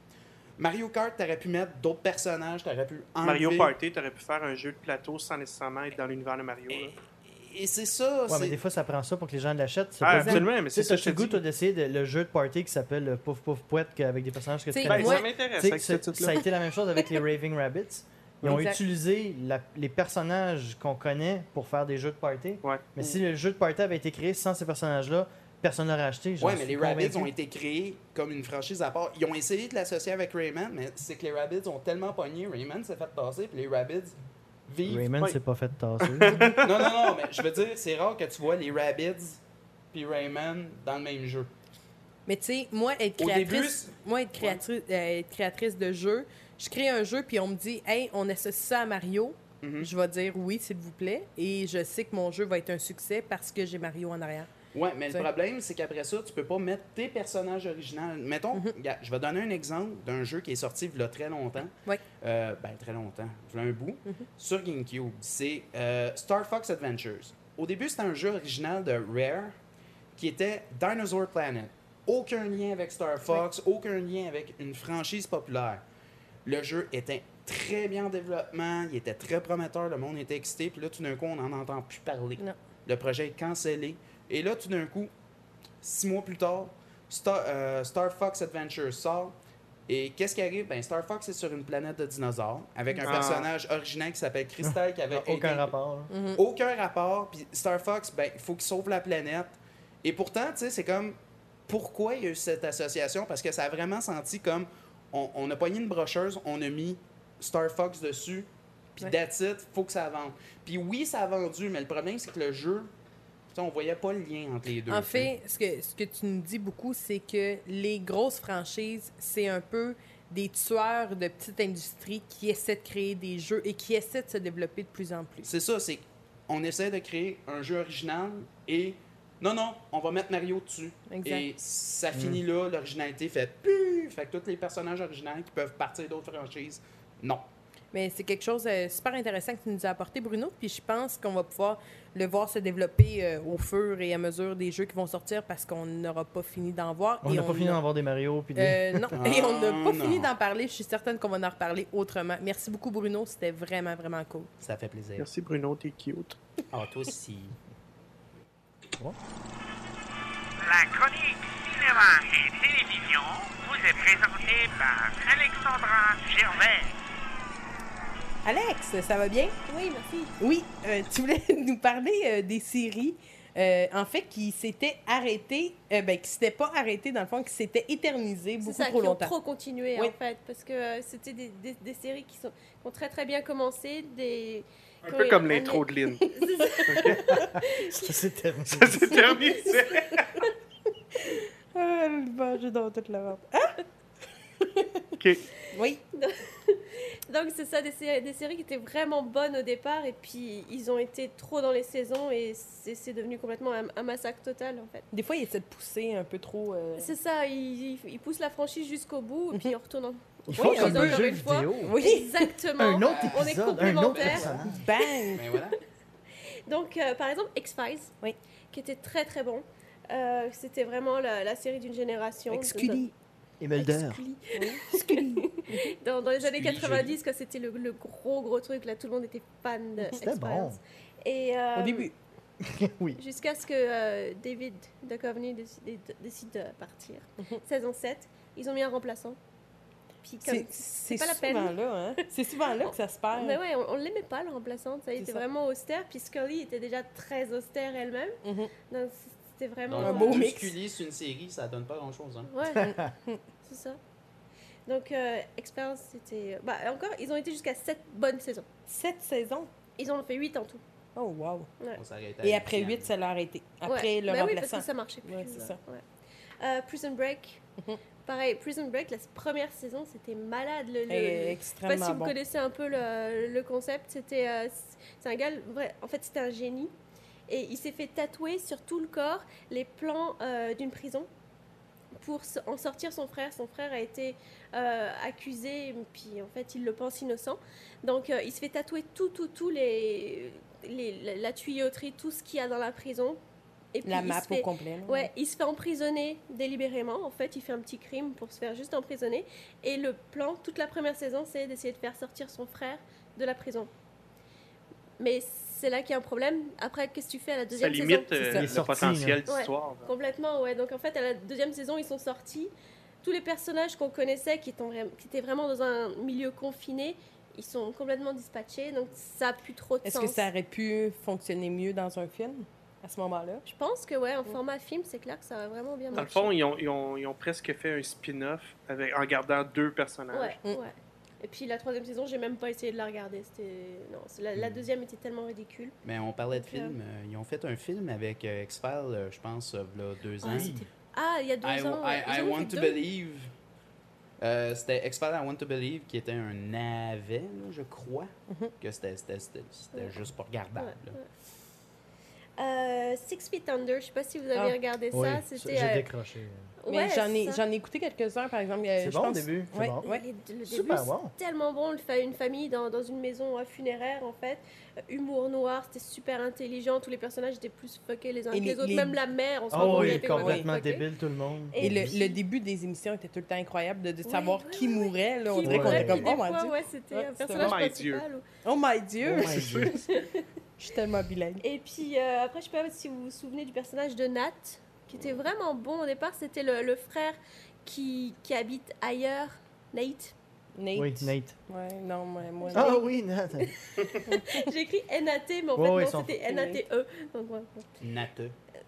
Mario Kart, t'aurais pu mettre d'autres personnages, t'aurais pu enlever... Mario Party, tu aurais pu faire un jeu de plateau sans nécessairement être dans l'univers de Mario. là. Et, et c'est ça, Ouais, c'est... mais des fois, ça prend ça pour que les gens l'achètent. C'est Ah, pas- absolument, mais c'est Tu ça sais, que je t'as-tu te le goût, dis. toi, d'essayer de- le jeu de party qui s'appelle le Pouf Pouf Pouette que- avec des personnages que tu T'sais, connais. Ben, moi- ça m'intéresse Tu sais, avec ce c'est- titre-là. ça a été la même chose avec les Raving Rabbits. Ils ont Exact. utilisé la- les personnages qu'on connaît pour faire des jeux de party. Ouais. Mais si le jeu de party avait été créé sans ces personnages-là, personne ne l'aurait acheté. j'en Ouais, mais suis les Rabbids convaincu. ont été créés comme une franchise à part. Ils ont essayé de l'associer avec Rayman, mais c'est que les Rabbids ont tellement pogné, Rayman s'est fait tasser, puis les Rabbids vivent... Rayman Ouais. s'est pas fait tasser. non, non, non, mais je veux dire, c'est rare que tu vois les Rabbids puis Rayman dans le même jeu. Mais tu sais, moi, être Au créatrice, début, c'est- moi, être créatrice, euh, être créatrice de jeux, je crée un jeu, puis on me dit, hey, on associe ça à Mario. Mhm. Je vais dire oui, s'il vous plaît. Et je sais que mon jeu va être un succès parce que j'ai Mario en arrière. Ouais, mais T'sais. le problème, c'est qu'après ça, tu peux pas mettre tes personnages originaux. Mettons, Mhm. regarde, je vais donner un exemple d'un jeu qui est sorti il y a très longtemps. Ouais. Euh, ben, très longtemps. Il y a un bout. Mhm. Sur GameCube. C'est euh, Star Fox Adventures. Au début, c'était un jeu original de Rare qui était Dinosaur Planet. Aucun lien avec Star Fox, aucun lien avec une franchise populaire. Le jeu était très bien en développement, il était très prometteur, le monde était excité, puis là, tout d'un coup, on n'en entend plus parler. Non. Le projet est cancellé. Et là, tout d'un coup, six mois plus tard, Star, euh, Star Fox Adventure sort. Et qu'est-ce qui arrive? Ben, Star Fox est sur une planète de dinosaures avec un Ah. personnage original qui s'appelle Crystal qui avait Ça n'a aucun été- rapport. là. Mhm. aucun rapport. Puis Star Fox, ben, il faut qu'il sauve la planète. Et pourtant, tu sais, c'est comme... Pourquoi il y a eu cette association? Parce que ça a vraiment senti comme... On, on a pogné une brocheuse, on a mis Star Fox dessus, puis Ouais. that's it, faut que ça vende. Puis oui, ça a vendu, mais le problème, c'est que le jeu... tu sais, on voyait pas le lien entre les deux. En tu sais. fait, ce que, ce que tu nous dis beaucoup, c'est que les grosses franchises, c'est un peu des tueurs de petites industries qui essaient de créer des jeux et qui essaient de se développer de plus en plus. C'est ça, c'est on essaie de créer un jeu original et non, non, on va mettre Mario dessus. Exact. Et ça finit là, l'originalité fait pu, fait que tous les personnages originaux qui peuvent partir d'autres franchises, non. Mais c'est quelque chose de super intéressant que tu nous as apporté, Bruno. Puis je pense qu'on va pouvoir le voir se développer euh, au fur et à mesure des jeux qui vont sortir parce qu'on n'aura pas fini d'en voir. On Et n'a pas fini a- d'en voir des Mario. Puis des... Euh, non, et on n'a pas Ah, fini non. d'en parler. Je suis certaine qu'on va en reparler autrement. Merci beaucoup, Bruno. C'était vraiment, vraiment cool. Ça fait plaisir. Merci Bruno, t'es cute. Ah, toi aussi. La chronique cinéma et télévision vous est présentée par Alexandra Gervais. Alex, ça va bien? Oui, merci. Oui, euh, tu voulais nous parler euh, des séries, euh, en fait, qui s'étaient arrêtées, euh, ben, qui s'étaient pas arrêtées, dans le fond, qui s'étaient éternisées C'est beaucoup ça, trop qui ont longtemps. trop continué, Oui. en fait, parce que euh, c'était des, des, des séries qui, sont, qui ont très, très bien commencé, des... Un quand peu il- comme on l'intro est- de Lynn. Ça s'est terminé. Ça s'est terminé. Ah, le manger dans toute la robe. Ah! OK. Oui. Donc, c'est ça, des, sé- des séries qui étaient vraiment bonnes au départ, et puis ils ont été trop dans les saisons, et c'est c'est devenu complètement un, un massacre total, en fait. Des fois, il essaie de pousser un peu trop... euh, C'est ça, ils, ils- ils poussent la franchise jusqu'au bout, et puis Mhm. on retourne en, Ils font Oui, comme encore un jeu une fois. vidéo. Oui. Exactement. Un autre On est épisode, un autre complémentaires. personnage. Bang! Ben voilà. Donc, euh, par exemple, X-Files, Oui. qui était très très bon. Euh, C'était vraiment la, la série d'une génération. Exculi. Et Mulder. Exculi. dans, dans les années Exculi, quatre-vingt-dix, quand c'était le, le gros gros truc, là, tout le monde était fan de C'était X-Files. bon. Et, euh, Au début. Oui. Jusqu'à ce que euh, David Duchovny décide, décide de partir. Mhm. Saison sept, ils ont mis un remplaçant. Puis comme C'est c'est c'est pas la peine. souvent là, hein? C'est souvent là que ça se perd. Mais ouais, on, on l'aimait pas, le remplaçant. Ça C'est était ça. vraiment austère. Puis Scully était déjà très austère elle-même. Mhm. Donc c'était vraiment. Un beau deux mix. Scully sur une série, ça donne pas grand-chose. Hein. Ouais, c'est ça. Donc, euh, X-Files, c'était. Bah, encore, ils ont été jusqu'à sept bonnes saisons. Sept saisons. Ils en ont fait huit en tout. Oh, wow. Ouais. On s'arrête à Et la après huitième. huit, ça l'a arrêté. Après Ouais. le Ben oui, parce remplaçant. que ça marchait plus. Ouais, c'est là. ça. Ouais. Euh, Prison Break. Mhm. Pareil, Prison Break, la première saison, c'était malade. Le, le- Et je sais pas extrêmement si vous bon. connaissez un peu le, le concept. C'était, euh, c'est un gars, vrai, en fait, c'était un génie. Et il s'est fait tatouer sur tout le corps les plans euh, d'une prison pour s- en sortir son frère. Son frère a été euh, accusé, puis en fait, il le pense innocent. Donc, euh, il se fait tatouer tout, tout, tout les, les, la, la tuyauterie, tout ce qu'il y a dans la prison. Et puis, La il map se fait- au complet. là. Ouais, il se fait emprisonner délibérément. En fait, il fait un petit crime pour se faire juste emprisonner. Et le plan, toute la première saison, c'est d'essayer de faire sortir son frère de la prison. Mais c'est là qu'il y a un problème. Après, qu'est-ce que tu fais à la Ça deuxième saison limite c'est euh, ça. Il le est sorti, potentiel là. d'histoire. là. Complètement, ouais. Donc en fait, à la deuxième saison, ils sont sortis. Tous les personnages qu'on connaissait, qui étaient, vra- qui étaient vraiment dans un milieu confiné, ils sont complètement dispatchés. Donc ça a plus trop de Est-ce sens. que ça aurait pu fonctionner mieux dans un film à ce moment-là? Je pense que ouais, en format film, c'est clair que ça a vraiment bien Dans le marché. fond, ils ont, ils ont, ils ont presque fait un spin-off avec, en gardant deux personnages. Ouais, Mm. ouais. Et puis la troisième saison, j'ai même pas essayé de la regarder. C'était non, c'est la, la Mm. deuxième était tellement ridicule. Mais on parlait de Donc, euh, film. euh, ils ont fait un film avec euh, X-Files, euh, je pense, euh, il y a deux ans. c'était- Ah, il y a deux I, ans. I- ils I en ont Want fait to deux. Believe. Euh, c'était X-Files I Want to Believe qui était un navet, là, je crois. Mhm. Que c'était c'était- c'était- c'était Ouais. juste pas regardable. Ouais, là. ouais. Euh, Six Feet Under, je sais pas si vous avez Ah, regardé Oui, ça. ça, C'était. j'ai euh, décroché. Mais ouais, j'en ai, ça. j'en ai écouté quelques-uns, par exemple. euh, C'est je bon au pense- début, c'est Ouais, bon. ouais. Les- le Super début, bon. c'est tellement bon. Il fait une famille dans, dans une maison euh, funéraire, en fait. Euh, humour noir, c'était super intelligent. Tous les personnages étaient plus fuckés les uns Et que les- les autres. les- Même la mère, on se rend Oh compte oui, qu'elle était complètement fuckée. débile tout le monde. Et, Et le, puis- le début des émissions était tout le temps incroyable de, de Ouais, savoir ouais, qui ouais, ouais. mourait. Là, on Qui dirait qu'on mourait, était comme, puis oh des mon fois, Dieu. ouais, c'était Ouais, un c'était personnage vraiment principal. ou- Oh my Dieu. Oh my Dieu. Je suis tellement bilingue. Et puis euh, après, je sais pas si vous vous souvenez du personnage de Nat, qui était vraiment bon au départ. C'était le, le frère qui, qui habite ailleurs, Nate. Nate. Oui, Nate. Ouais, non, moi. moi Ah Nate. oui, Nate. J'ai écrit N A T, mais en Ouais, fait, ouais, non, ils sont- c'était N A T E. Donc, ouais. Nate.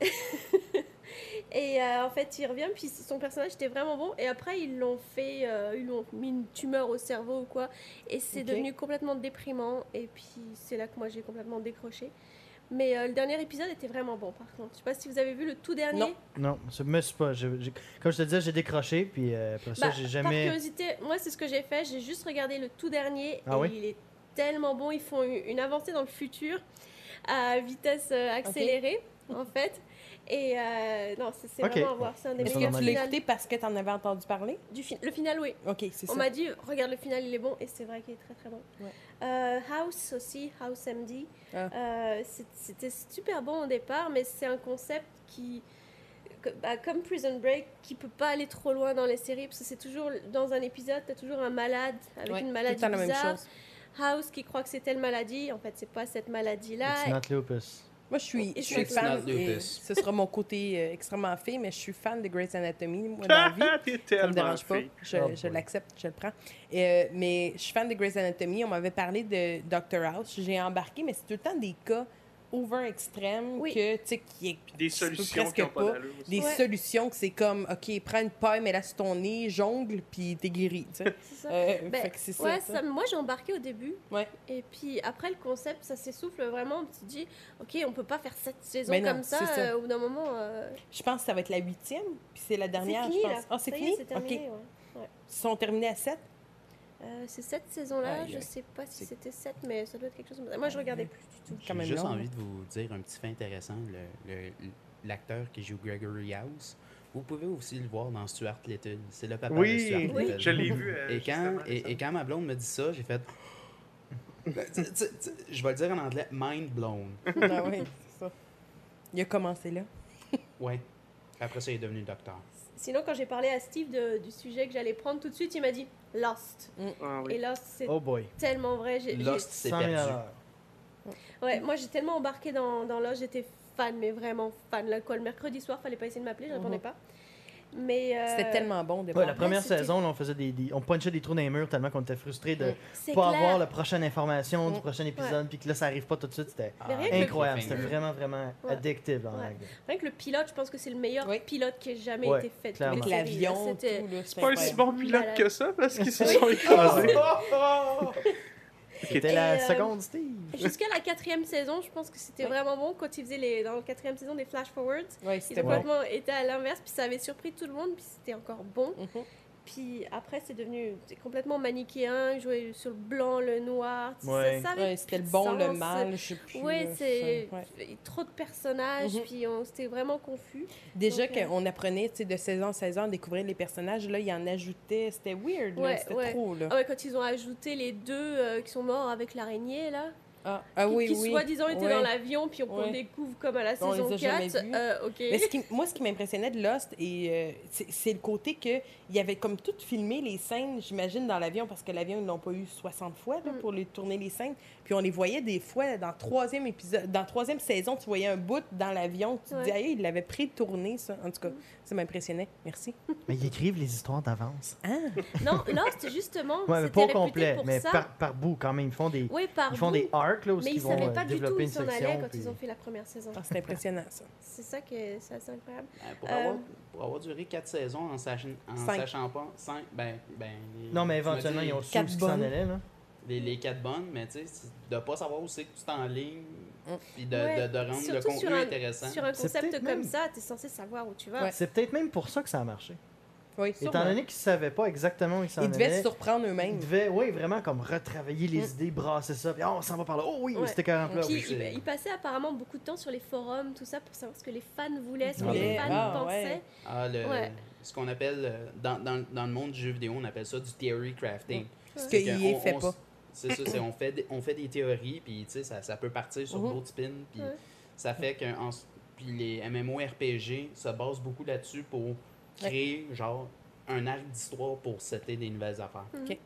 Et euh, en fait, il revient, puis son personnage était vraiment bon. Et après, ils l'ont fait, euh, ils lui ont mis une tumeur au cerveau ou quoi. Et c'est Ok. devenu complètement déprimant. Et puis, c'est là que moi, j'ai complètement décroché. Mais euh, le dernier épisode était vraiment bon, par contre. Je sais pas si vous avez vu le tout dernier. Non. Non, je me suis pas. je- j'ai- comme je te disais, j'ai décroché, puis euh, après ça, Bah, j'ai Par jamais. curiosité, moi, c'est ce que j'ai fait. J'ai juste regardé le tout dernier. Ah et oui? il est tellement bon. Ils font une, une avancée dans le futur à vitesse euh, accélérée, en fait. Et euh, non, c'est c'est Ok. vraiment à voir. C'est un des Est-ce Ça meilleurs que tu normal. l'as finales. écouté parce que tu en avais entendu parler? Du fi- le final, oui. Ok, c'est ça. On m'a dit, regarde le final, il est bon, et c'est vrai qu'il est très très bon. Ouais. Euh, House aussi, House M D. Ah. Euh, c'est- C'était super bon au départ, mais c'est un concept qui, que- bah, comme Prison Break, qui peut pas aller trop loin dans les séries, parce que c'est toujours, dans un épisode, tu as toujours un malade avec Ouais, une tout le maladie temps la même bizarre. chose. House qui croit que c'est telle maladie, en fait, c'est pas cette maladie-là. It's not lupus. Moi, je suis, je It's suis not fan. lupus. Et ce sera mon côté euh, extrêmement fait, mais je suis fan de Grey's Anatomy, moi, dans la vie. T'es Ça me tellement dérange pas. fake. Je, Oh je boy. l'accepte, je le prends. Euh, mais je suis fan de Grey's Anatomy. On m'avait parlé de Doctor House. J'ai embarqué, mais c'est tout le temps des cas over extrêmes Oui. que, tu sais, qui est Puis des qui se peut solutions presque qui n'ont pas pas. d'allure aussi. Des Ouais. solutions que c'est comme, OK, prends une paille, mets-la sur ton nez, jongle, puis t'es guéri. tu sais. C'est ça. Euh, Ben, fait que c'est ça. Ouais, ça. ça- moi j'ai embarqué au début. Ouais. Et puis après le concept, ça s'essouffle vraiment. Tu te dis, ok, on peut pas faire cette saison Mais non, comme ça. c'est ça. euh, au bout d'un moment. euh, Je pense que ça va être la huitième, puis c'est la dernière, c'est fini, je là. pense. Ah, c'est Ça y est, fini? c'est terminé, OK. ouais. Ouais. Ils sont terminés à sept? Euh, c'est cette saison-là, Aïe, je aïe. sais pas si C'est- c'était sept, mais ça doit être quelque chose comme ça. Moi je regardais plus du tout. Quand J'ai même juste long, envie hein. de vous dire un petit fait intéressant. Le- le- L'acteur qui joue Gregory House, Vous pouvez aussi le voir dans Stuart Little. C'est le papa Oui, de Stuart oui. Little. Je l'ai vu, euh, et, quand, justement, et, et quand ma blonde me dit ça, j'ai fait... Tu- tu- tu- Je vais le dire en anglais, mind blown. Ah oui, c'est ça. Il a commencé là. Ouais. Après ça, il est devenu docteur. Sinon, quand j'ai parlé à Steve de- du sujet que j'allais prendre, tout de suite, il m'a dit Lost. Ah oui. Et Lost, c'est Oh boy. tellement vrai. J'ai- j'ai- Lost, c'est cent mille à perdu. l'heure. Ouais, moi, j'ai tellement embarqué dans, dans Lost, j'étais fan, mais vraiment fan. Là, quoi, le mercredi soir, fallait pas essayer de m'appeler, je répondais Mhm. pas. Mais. euh, C'était tellement bon, au Ouais, départ. la première Ouais, c'était- saison, là, on faisait des, des- on punchait des trous dans les murs tellement qu'on était frustrés de Mm. C'est pas clair. avoir la prochaine information du Mm. prochain épisode, puis que là, ça arrive pas tout de suite. C'était Mais rien que le- incroyable. C'était cliffhanger. vraiment, vraiment Ouais. addictive dans la Ouais. game. Rien que le pilote, je pense que c'est le meilleur Oui. pilote qui ait jamais Ouais, été fait. de clairement. toutes Avec les séries, là. l'avion, C'était- tout, là, c'est C'est pas un si incroyable. bon pilote Malade. que ça parce qu'ils se sont écrasés. C'était Et, la euh, seconde, Steve. Jusqu'à la quatrième saison, je pense que c'était Ouais. vraiment bon quand ils faisaient les, dans la quatrième saison des flash forwards. Ouais, Ils c'était ont bon. complètement été à l'inverse, puis ça avait surpris tout le monde, puis c'était encore bon. Mhm. Puis après, c'est devenu c'est complètement manichéen, jouer sur le blanc, le noir. tu sais, Ouais. Ça, ça avait Ouais, c'était plus le de bon, le sens. mal, je sais plus. Ouais, là, c'est ouais. trop de personnages, Mhm. puis on c'était vraiment confus. Déjà Donc, euh, qu'on apprenait, tu sais, de saison en saison à découvrir les personnages, là, il en ajoutait. C'était weird, là. Ouais, C'était ouais. trop, là. Ah ouais, quand ils ont ajouté les deux euh, qui sont morts avec l'araignée, là. Ah, ah qui, oui, qui oui. soi-disant étaient Ouais. dans l'avion, puis on, on Ouais. découvre comme à la On saison les a jamais quatre. vus. Euh, ok. Mais ce qui- moi, ce qui m'impressionnait de Lost, et, euh, c'est c'est le côté que il y avait comme tout filmé les scènes, j'imagine, dans l'avion, parce que l'avion, ils l'ont pas eu soixante fois là, Mm. pour les tourner les scènes. Puis on les voyait des fois dans le troisième épisode, dans la troisième saison, tu voyais un bout dans l'avion. Tu te Ouais. dis, hey, il l'avait pré-tourné, ça. En tout cas, ça m'impressionnait. Merci. Mais ils écrivent les histoires d'avance. Ah, Non, Lost, justement, Ouais, mais c'était pas au réputé complet, pour mais ça. par, par bout quand même. Ils font des, Oui, par ils font bout. des arcs là, où Mais ils ils vont savaient euh, pas du tout développer où une ils s'en allaient section. quand puis- ils ont fait la première saison. ah, c'était impressionnant, ça. C'est ça que c'est assez incroyable. Euh, Pour, Euh, avoir, pour avoir duré quatre saisons en sachant, en Cinq. sachant pas, cinq, ben, ben les- Non, mais tu m'as éventuellement, dit ils ont su quatre où ils s'en bonnes. allaient. Là. les, les quatre bonnes, mais tu sais, c'est de pas savoir où c'est que tu t'enlignes, Mm. puis de, Ouais, de, de rendre le surtout contenu sur un- intéressant. Sur un C'est concept peut-être comme même- ça, tu es censé savoir où tu vas. Ouais. C'est peut-être même pour ça que ça a marché. Oui, Étant sûrement. donné qu'ils ne savaient pas exactement où ils s'en Ils devaient allaient. se surprendre Ils eux-mêmes. devaient, oui, vraiment comme retravailler les Mm. idées, brasser ça, puis oh, on s'en va par là. Oh oui, Ouais. c'était carrément là. Puis oui, il, c'est- il passait apparemment beaucoup de temps sur les forums, tout ça, pour savoir ce que les fans voulaient, ce que Ah, les ouais. fans Ah, pensaient. ouais. Ah, le, Ouais. ce qu'on appelle, euh, dans, dans, dans le monde du jeu vidéo, on appelle ça du theory crafting. Ce que C'est I A on- fait on pas. s- C'est ça, c'est on fait, des- on fait des théories, puis tu sais, ça, ça peut partir sur Mhm. d'autres spins, puis Ouais. ça fait que en s- puis les MMORPG se basent beaucoup là-dessus pour créer, genre, un arc d'histoire pour setter des nouvelles affaires. Mhm. Ok.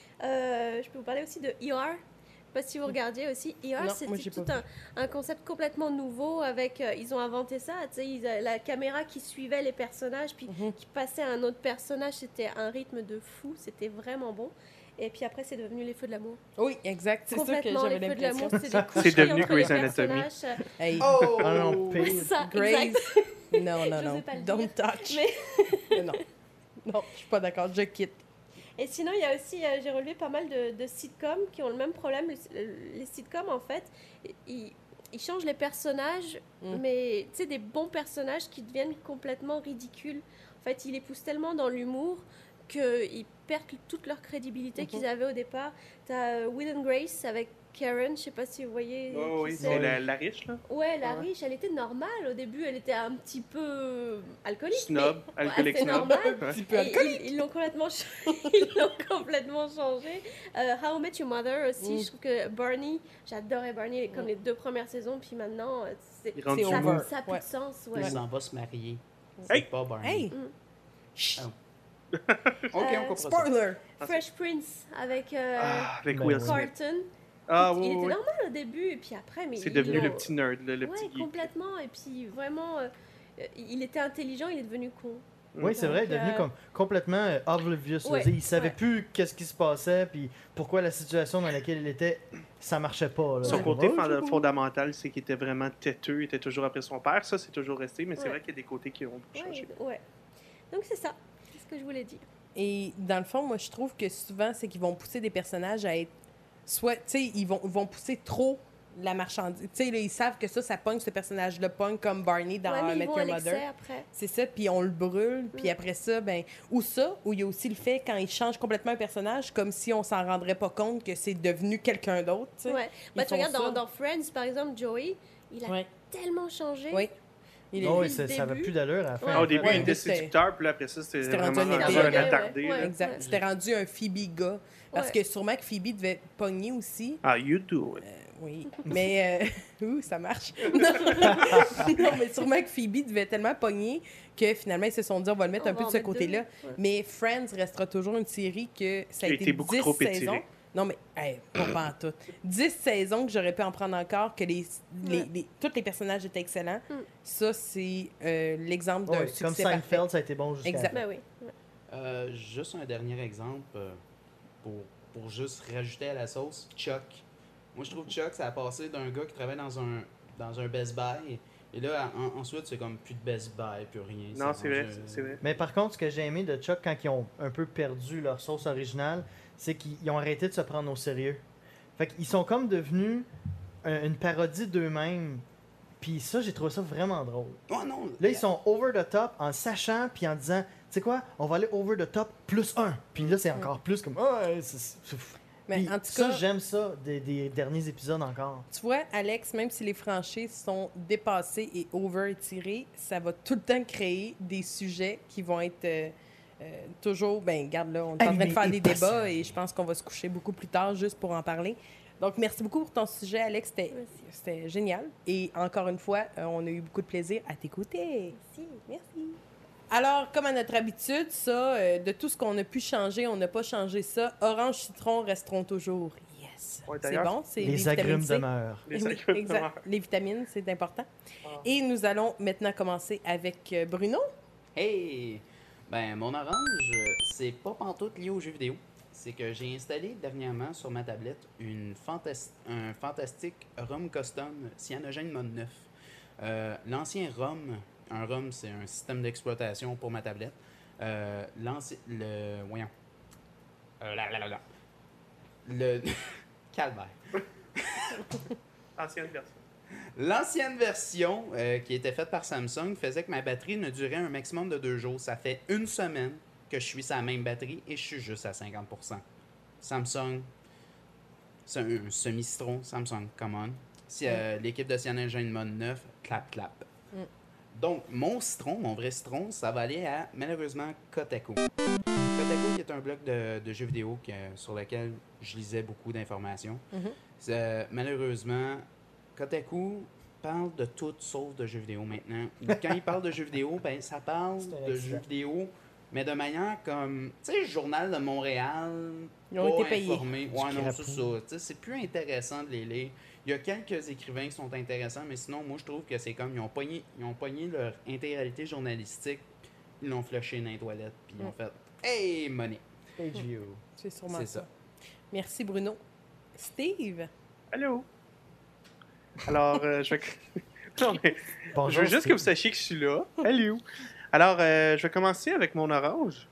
Euh, je peux vous parler aussi de E R. Je sais pas si vous regardiez aussi. E R, Non, moi, c'était j'ai tout pas un, un concept complètement nouveau avec. euh, ils ont inventé ça, tu sais, ils a- la caméra qui suivait les personnages puis Mhm. qui passait à un autre personnage, c'était un rythme de fou, c'était vraiment bon. Et puis après, c'est devenu les Feux de l'amour. Oui, exact. C'est ça que Complètement, j'avais les Feux de l'amour, l'impression. c'est des C'est coucheries devenu entre les Grey's Anatomy. personnages. Hey. Oh! Ah non, Ouais, pire. c'est ça, Grace. exact. Non, non, J'osais non. pas le Don't dire. touch. Mais- non. Non, je suis pas d'accord. Je quitte. Et sinon, il y a aussi, euh, j'ai relevé pas mal de, de sitcoms qui ont le même problème. Les, les sitcoms, en fait, ils, ils changent les personnages, Mm. mais tu sais, des bons personnages qui deviennent complètement ridicules. En fait, ils les poussent tellement dans l'humour qu'ils perdent toute leur crédibilité Mhm. qu'ils avaient au départ. T'as euh, Will and Grace avec Karen, je sais pas si vous voyez. Oh, qui oui, c'est. c'est la, la riche, là. Ouais, la Ah ouais. riche, elle était normale au début. Elle était un petit peu alcoolique. Snob, mais- alcoolique Ouais, c'est snob. normal. Ouais. Un petit peu Et alcoolique. ils ils l'ont complètement, ch- ils l'ont complètement changé. Euh, How I Met Your Mother aussi, Mm. je trouve que Barney, j'adorais Barney comme Mm. les deux premières saisons, puis maintenant, euh, c'est, Il rentre C'est ça, over. ça a plus Ouais. de sens. Ouais. Il s'en va se marier. Hey! C'est pas Barney. Hey! Mm. Chut. Oh. Ok, on Euh, comprend ça. Spoiler! Fresh Prince avec euh, Ah, avec Ben Will oui. Smith. Carlton. Ah, il oui, était oui. normal au début, et puis après, mais C'est ils devenu le l'ont- petit nerd, là, le Ouais, petit geek. complètement. Et puis vraiment, euh, euh, il était intelligent, il est devenu con. Oui, c'est vrai, il est Donc, devenu euh, comme complètement euh, oblivious. là. Ouais, Il savait ouais. plus qu'est-ce qui se passait, puis pourquoi la situation dans laquelle il était, ça marchait pas. Là. Son Ouais. côté Ouais, fond- c'est fondamental, c'est qu'il était vraiment têteux, il était toujours après son père. Ça, c'est toujours resté, mais c'est Ouais. vrai qu'il y a des côtés qui ont beaucoup Ouais, changé. ouais. Donc c'est ça, c'est ce que je voulais dire. Et dans le fond, moi, je trouve que souvent, c'est qu'ils vont pousser des personnages à être. Soit, tu sais, ils vont, ils vont pousser trop la marchandise. Tu sais, là, ils savent que ça, ça pogne ce personnage-là, pogne comme Barney dans ouais, mais How I ils Met vont à Your l'excès Mother. après. C'est ça, puis on le brûle, puis Mm. après ça, ben. Ou ça, ou il y a aussi le fait quand ils changent complètement un personnage, comme si on s'en rendrait pas compte que c'est devenu quelqu'un d'autre, tu sais. Ouais. Bah, Ils tu font regardes ça. dans, dans Friends, par exemple, Joey, il a Ouais. tellement changé. Oui. Il est- Oh, oui, Depuis c'est- le ça va début. plus d'allure à la fin. Ouais. Ah, au début, Ouais, il était c'était- séducteur, puis là, après ça, c'était C'était vraiment rendu un rendu épée. un attardé. Ouais. là. Exact. C'était rendu un Phoebe gars. Parce Ouais. que sûrement que Phoebe devait pogner aussi. Ah, you do it. Euh, oui. Mais, euh, ouh, ça marche. non, mais sûrement que Phoebe devait tellement pogner que finalement, ils se sont dit, on va le mettre On un va peu de en ce mettre côté-là. deux. Ouais. Mais Friends restera toujours une série que ça a Qui a été été beaucoup dix trop saisons. étiré. Non, mais, hey, pas pas en tout. dix saisons que j'aurais pu en prendre encore, que les, les, Ouais. les- tous les personnages étaient excellents. Mm. Ça, c'est euh, l'exemple d'un Ouais, succès comme parfait. Seinfeld, ça a été bon jusqu'à Exact. la fin. Ben oui. Ouais. Euh, juste un dernier exemple euh, pour, pour juste rajouter à la sauce, Chuck. Moi, je trouve Chuck, ça a passé d'un gars qui travaille dans un, dans un Best Buy, et là, en- ensuite, c'est comme plus de Best Buy, plus rien. Non, c'est vrai, rendu, euh, c'est vrai. Mais par contre, ce que j'ai aimé de Chuck quand ils ont un peu perdu leur sauce originale, c'est qu'ils ils ont arrêté de se prendre au sérieux. Fait qu'ils sont comme devenus un- une parodie d'eux-mêmes. Puis ça, j'ai trouvé ça vraiment drôle. Oh non! Là, ils sont over the top en sachant, puis en disant, tu sais quoi, on va aller over the top plus un. Puis là, c'est encore plus comme, ah, ouais, c'est- c'est- Mais Puis en tout ça, cas, j'aime ça des, des derniers épisodes encore. tu vois, Alex, même si les franchises sont dépassées et over-étirées, ça va tout le temps créer des sujets qui vont être euh, euh, toujours... Ben, regarde, là, on est en train de Animés faire et des passionnés. débats et je pense qu'on va se coucher beaucoup plus tard juste pour en parler. Donc, merci beaucoup pour ton sujet, Alex. C'était, Merci. c'était génial. Et encore une fois, euh, on a eu beaucoup de plaisir à t'écouter. Merci. Merci. Alors, comme à notre habitude, ça, euh, de tout ce qu'on a pu changer, on n'a pas changé ça. Orange, citron resteront toujours. Yes. Ouais, C'est d'ailleurs, bon, c'est Les vitamines agrumes C. demeurent. Les Oui, agrumes exact. demeurent. Les vitamines, c'est important. Ah. Et nous allons maintenant commencer avec euh, Bruno. Hey! Ben, mon orange, euh, c'est pas pantoute lié aux jeux vidéo. C'est que j'ai installé dernièrement sur ma tablette une fantas- un fantastique ROM custom Cyanogen Mode neuf. Euh, L'ancien ROM, un ROM, c'est un système d'exploitation pour ma tablette. Euh, l'anci- le. Voyons. Euh, là, là, là, là. Le. Calvaire. Ancienne version. L'ancienne version euh, qui était faite par Samsung faisait que ma batterie ne durait un maximum de deux jours. Ça fait une semaine que je suis sur la même batterie et je suis juste à cinquante pour cent. Samsung, c'est un, un semi-citron, Samsung, come on. Si, euh, L'équipe de Cyanogen Mode neuf, clap, clap. Mm. Donc, mon citron, mon vrai citron, ça va aller à, malheureusement, Kotaku. Kotaku, qui est un blog de, de jeux vidéo que- sur lequel je lisais beaucoup d'informations. Mhm. C'est- malheureusement, Kotaku parle de tout sauf de jeux vidéo maintenant. Quand il parle de jeux vidéo, ben ça parle C'est un de accident. jeux vidéo, mais de manière comme, tu sais, le Journal de Montréal, Ils ont pas été payés. informé. Ouais, non, crapou. c'est ça. Tu sais, c'est plus intéressant de les lire. Il y a quelques écrivains qui sont intéressants, mais sinon, moi, je trouve que c'est comme, ils ont pogné, ils ont pogné leur intégralité journalistique, ils l'ont flushé dans les toilettes, puis ils ont Mm. fait « Hey, money! H B O. C'est sûrement C'est ça. ça. Merci, Bruno. Steve. Allô? Alors, euh, je vais... non, mais Bonjour, je veux juste Steve. que vous sachiez que je suis là. Allô? Alors, euh, je vais commencer avec mon orange.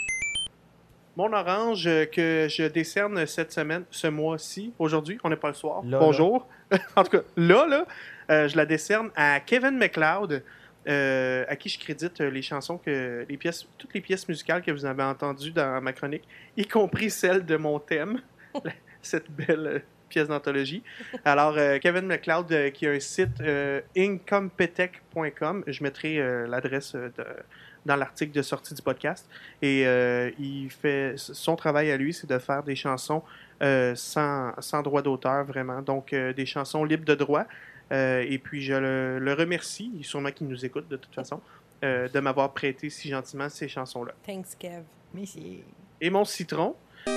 Mon orange euh, que je décerne cette semaine, ce mois-ci, aujourd'hui, on n'est pas le soir. Là, Bonjour. En tout cas, là, là, euh, je la décerne à Kevin MacLeod, euh, à qui je crédite euh, les chansons, que les pièces, toutes les pièces musicales que vous avez entendues dans ma chronique, y compris celle de mon thème, cette belle euh, pièce d'anthologie. Alors, euh, Kevin MacLeod, euh, qui a un site euh, incompetech point com, je mettrai euh, l'adresse euh, de- dans l'article de sortie du podcast. Et euh, il fait son travail à lui, c'est de faire des chansons euh, sans, sans droit d'auteur, vraiment. Donc, euh, des chansons libres de droit. Euh, et puis, je le, le remercie, sûrement qu'il nous écoute de toute façon, euh, de m'avoir prêté si gentiment ces chansons-là. Thanks, Kev. Merci. Et mon citron,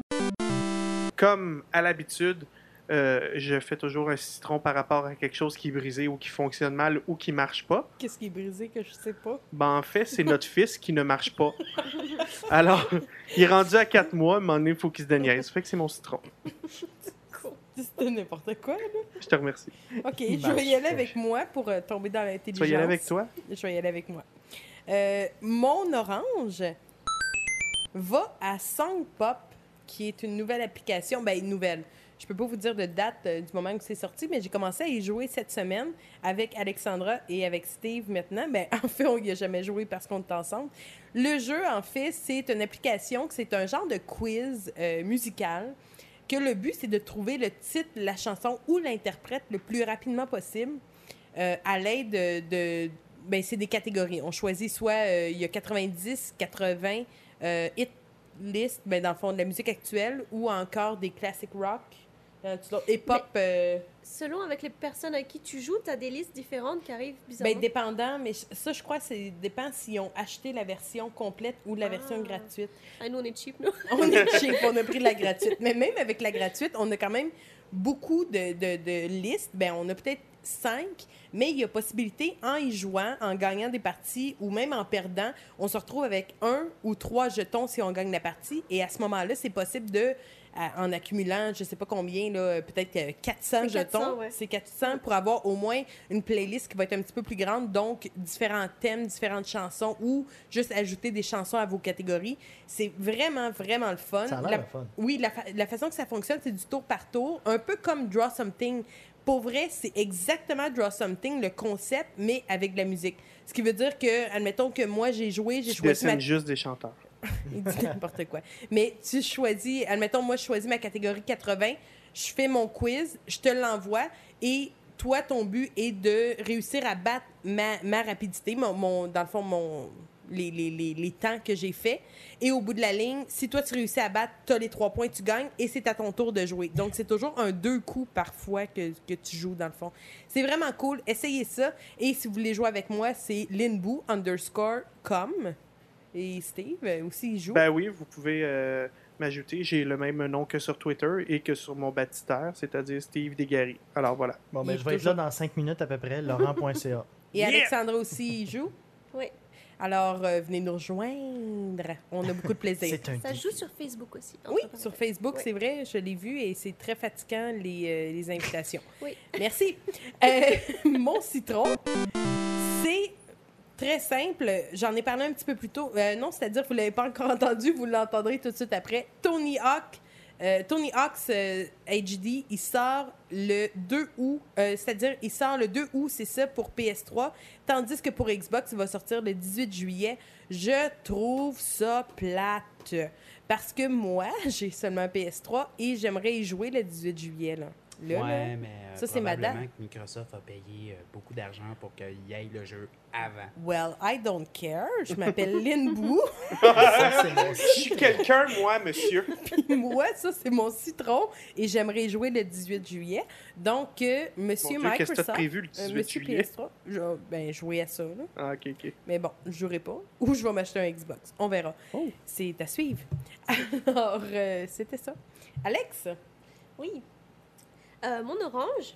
comme à l'habitude, euh, je fais toujours un citron par rapport à quelque chose qui est brisé ou qui fonctionne mal ou qui marche pas. Qu'est-ce qui est brisé que je sais pas? Ben, en fait, c'est notre fils qui ne marche pas. Alors, il est rendu à quatre mois, à un moment donné, il faut qu'il se déniaise. Fait que c'est mon citron. C'était n'importe quoi, là. Je te remercie. OK, Il je vais y marche aller pas. avec moi pour euh, tomber dans Tu l'intelligence. vas y aller avec toi? Je vais y aller avec moi. Euh, mon orange va à Song Pop, qui est une nouvelle application. Ben, une nouvelle. Je peux pas vous dire de date euh, du moment où c'est sorti, mais j'ai commencé à y jouer cette semaine avec Alexandra et avec Steve maintenant. Ben, en fait, on y a jamais joué parce qu'on est ensemble. Le jeu, en fait, c'est une application, que c'est un genre de quiz euh, musical, que le but, c'est de trouver le titre, la chanson ou l'interprète le plus rapidement possible euh, à l'aide de, de- ben, c'est des catégories. On choisit soit euh, il y a quatre-vingt-dix, quatre-vingts euh, hit list, ben, dans le fond de la musique actuelle, ou encore des classic rock, euh, et pop. Euh... Selon avec les personnes avec qui tu joues, tu as des listes différentes qui arrivent bizarrement. Ben, dépendant, mais ça, je crois que ça dépend s'ils ont acheté la version complète ou la ah. version gratuite. Ah, nous, on est cheap, nous. On est cheap, on a pris de la gratuite. Mais même avec la gratuite, on a quand même beaucoup de, de, de listes. Ben, on a peut-être cinq, mais il y a possibilité, en y jouant, en gagnant des parties ou même en perdant, on se retrouve avec un ou trois jetons si on gagne la partie. Et à ce moment-là, c'est possible de, en accumulant, je sais pas combien, là, peut-être quatre cents c'est jetons. quatre cents, ouais. C'est quatre cents pour avoir au moins une playlist qui va être un petit peu plus grande, donc différents thèmes, différentes chansons ou juste ajouter des chansons à vos catégories. C'est vraiment, vraiment le fun. Ça a l'air la, le fun. Oui, la, fa- la façon que ça fonctionne, c'est du tour par tour, un peu comme Draw Something. Pour vrai, c'est exactement Draw Something, le concept, mais avec de la musique. Ce qui veut dire que, admettons que moi, j'ai joué, j'ai tu choisi... ma... juste des chanteurs. Il dit n'importe quoi. Mais tu choisis, admettons, moi, je choisis ma catégorie quatre-vingts, je fais mon quiz, je te l'envoie, et toi, ton but est de réussir à battre ma, ma rapidité, mon, mon, dans le fond, mon... Les, les, les, les temps que j'ai fait. Et au bout de la ligne, si toi, tu réussis à battre, tu as les trois points, tu gagnes et c'est à ton tour de jouer. Donc, c'est toujours un deux coups parfois que, que tu joues, dans le fond. C'est vraiment cool. Essayez ça. Et si vous voulez jouer avec moi, c'est linboo underscore com. Et Steve aussi, il joue. Ben oui, vous pouvez euh, m'ajouter. J'ai le même nom que sur Twitter et que sur mon baptistère, c'est-à-dire Steve Desgaris. Alors, voilà. Bon, ben, je vais toujours... être là dans cinq minutes à peu près, laurent point c a. Et yeah! Alexandra aussi, il joue? Oui. Alors, euh, venez nous rejoindre. On a beaucoup de plaisir. Ça joue sur Facebook aussi. Oui, sur Facebook, oui. C'est vrai. Je l'ai vu et c'est très fatigant, les, euh, les invitations. Oui. Merci. Euh, mon citron, c'est très simple. J'en ai parlé un petit peu plus tôt. Euh, non, c'est-à-dire, vous ne l'avez pas encore entendu. Vous l'entendrez tout de suite après. Tony Hawk. Euh, Tony Hawk's euh, H D, il sort le deux août, euh, c'est-à-dire il sort le deux août, c'est ça, pour P S trois, tandis que pour Xbox, il va sortir le dix-huit juillet. Je trouve ça plate, parce que moi, j'ai seulement un P S trois et j'aimerais y jouer le dix-huit juillet, là. Là, ouais, là, mais euh, ça, c'est probablement madame. que Microsoft a payé euh, beaucoup d'argent pour qu'il y ait le jeu avant. Well, I don't care. Je m'appelle linboo. Je suis quelqu'un, moi, monsieur. Puis moi, ça, c'est mon citron. Et j'aimerais jouer le dix-huit juillet. Donc, euh, monsieur Mon Dieu, Microsoft... qu'est-ce que t'as prévu le dix-huit euh, monsieur juillet? P S trois, je vais ben, jouer à ça. Là. Ah, OK, OK. Mais bon, je jouerai pas. Ou je vais m'acheter un Xbox. On verra. Oh. C'est à suivre. Alors, euh, c'était ça. Alex? Oui. Euh, mon orange,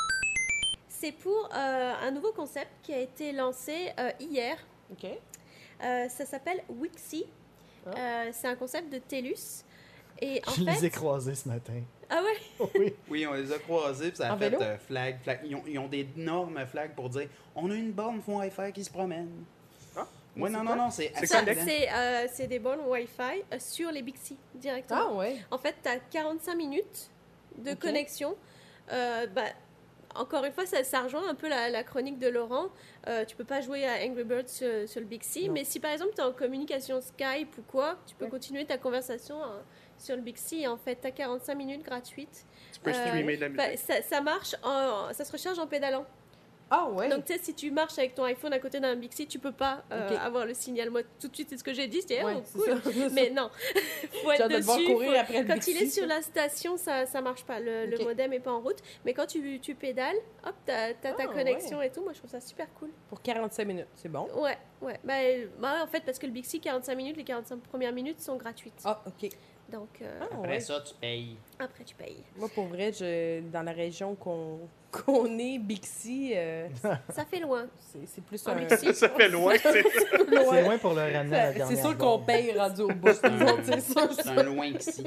c'est pour euh, un nouveau concept qui a été lancé euh, hier. OK. Euh, ça s'appelle Wixie. Oh. Euh, c'est un concept de TELUS. Et en Je fait... les ai croisés ce matin. Ah ouais? Oui. Oui, on les a croisés, puis ça a en fait euh, flag, flag. Ils ont, ils ont des énormes flags pour dire on a une borne Wi-Fi qui se promène. Ah? Oui, non, non, non, c'est C'est ça, quoi? c'est, euh, c'est des bornes Wi-Fi euh, sur les Bixi directement. Ah ouais? En fait, tu as quarante-cinq minutes de okay. connexion. Euh, bah, encore une fois, ça, ça rejoint un peu la, la chronique de Laurent. Euh, tu peux pas jouer à Angry Birds sur, sur le Bixi, mais si par exemple tu es en communication Skype ou quoi, tu peux ouais. continuer ta conversation euh, sur le Bixi. En fait, tu as quarante-cinq minutes gratuites. Tu peux streamer euh, de la musique. Bah, ça, ça marche, en, ça se recharge en pédalant. Ah ouais? Donc, tu sais, si tu marches avec ton iPhone à côté d'un Bixi, tu peux pas euh, okay. avoir le signal. Moi, tout de suite, c'est ce que j'ai dit. C'était, ouais, oh, cool. Mais non. Faut être dessus. Courir faut... après le quand Bixi, il est sur la station, ça, ça marche pas. Le, okay. le modem est pas en route. Mais quand tu, tu pédales, hop, t'as, t'as ah, ta connexion ouais. et tout. Moi, je trouve ça super cool. Pour quarante-cinq minutes, c'est bon? Ouais, ouais. Bah, bah, en fait, parce que le Bixi, quarante-cinq minutes, les quarante-cinq premières minutes sont gratuites. Ah, OK. Donc, euh, ah, après ouais. ça, tu payes. Après, tu payes. Moi, pour vrai, je, dans la région qu'on, qu'on est, Bixi... Euh, ça fait loin. C'est, c'est plus un... Bixi. Ça fait loin, c'est loin. C'est loin pour le ramener à la dernière. C'est sûr qu'on paye rendu au bout. C'est, c'est un loin ici.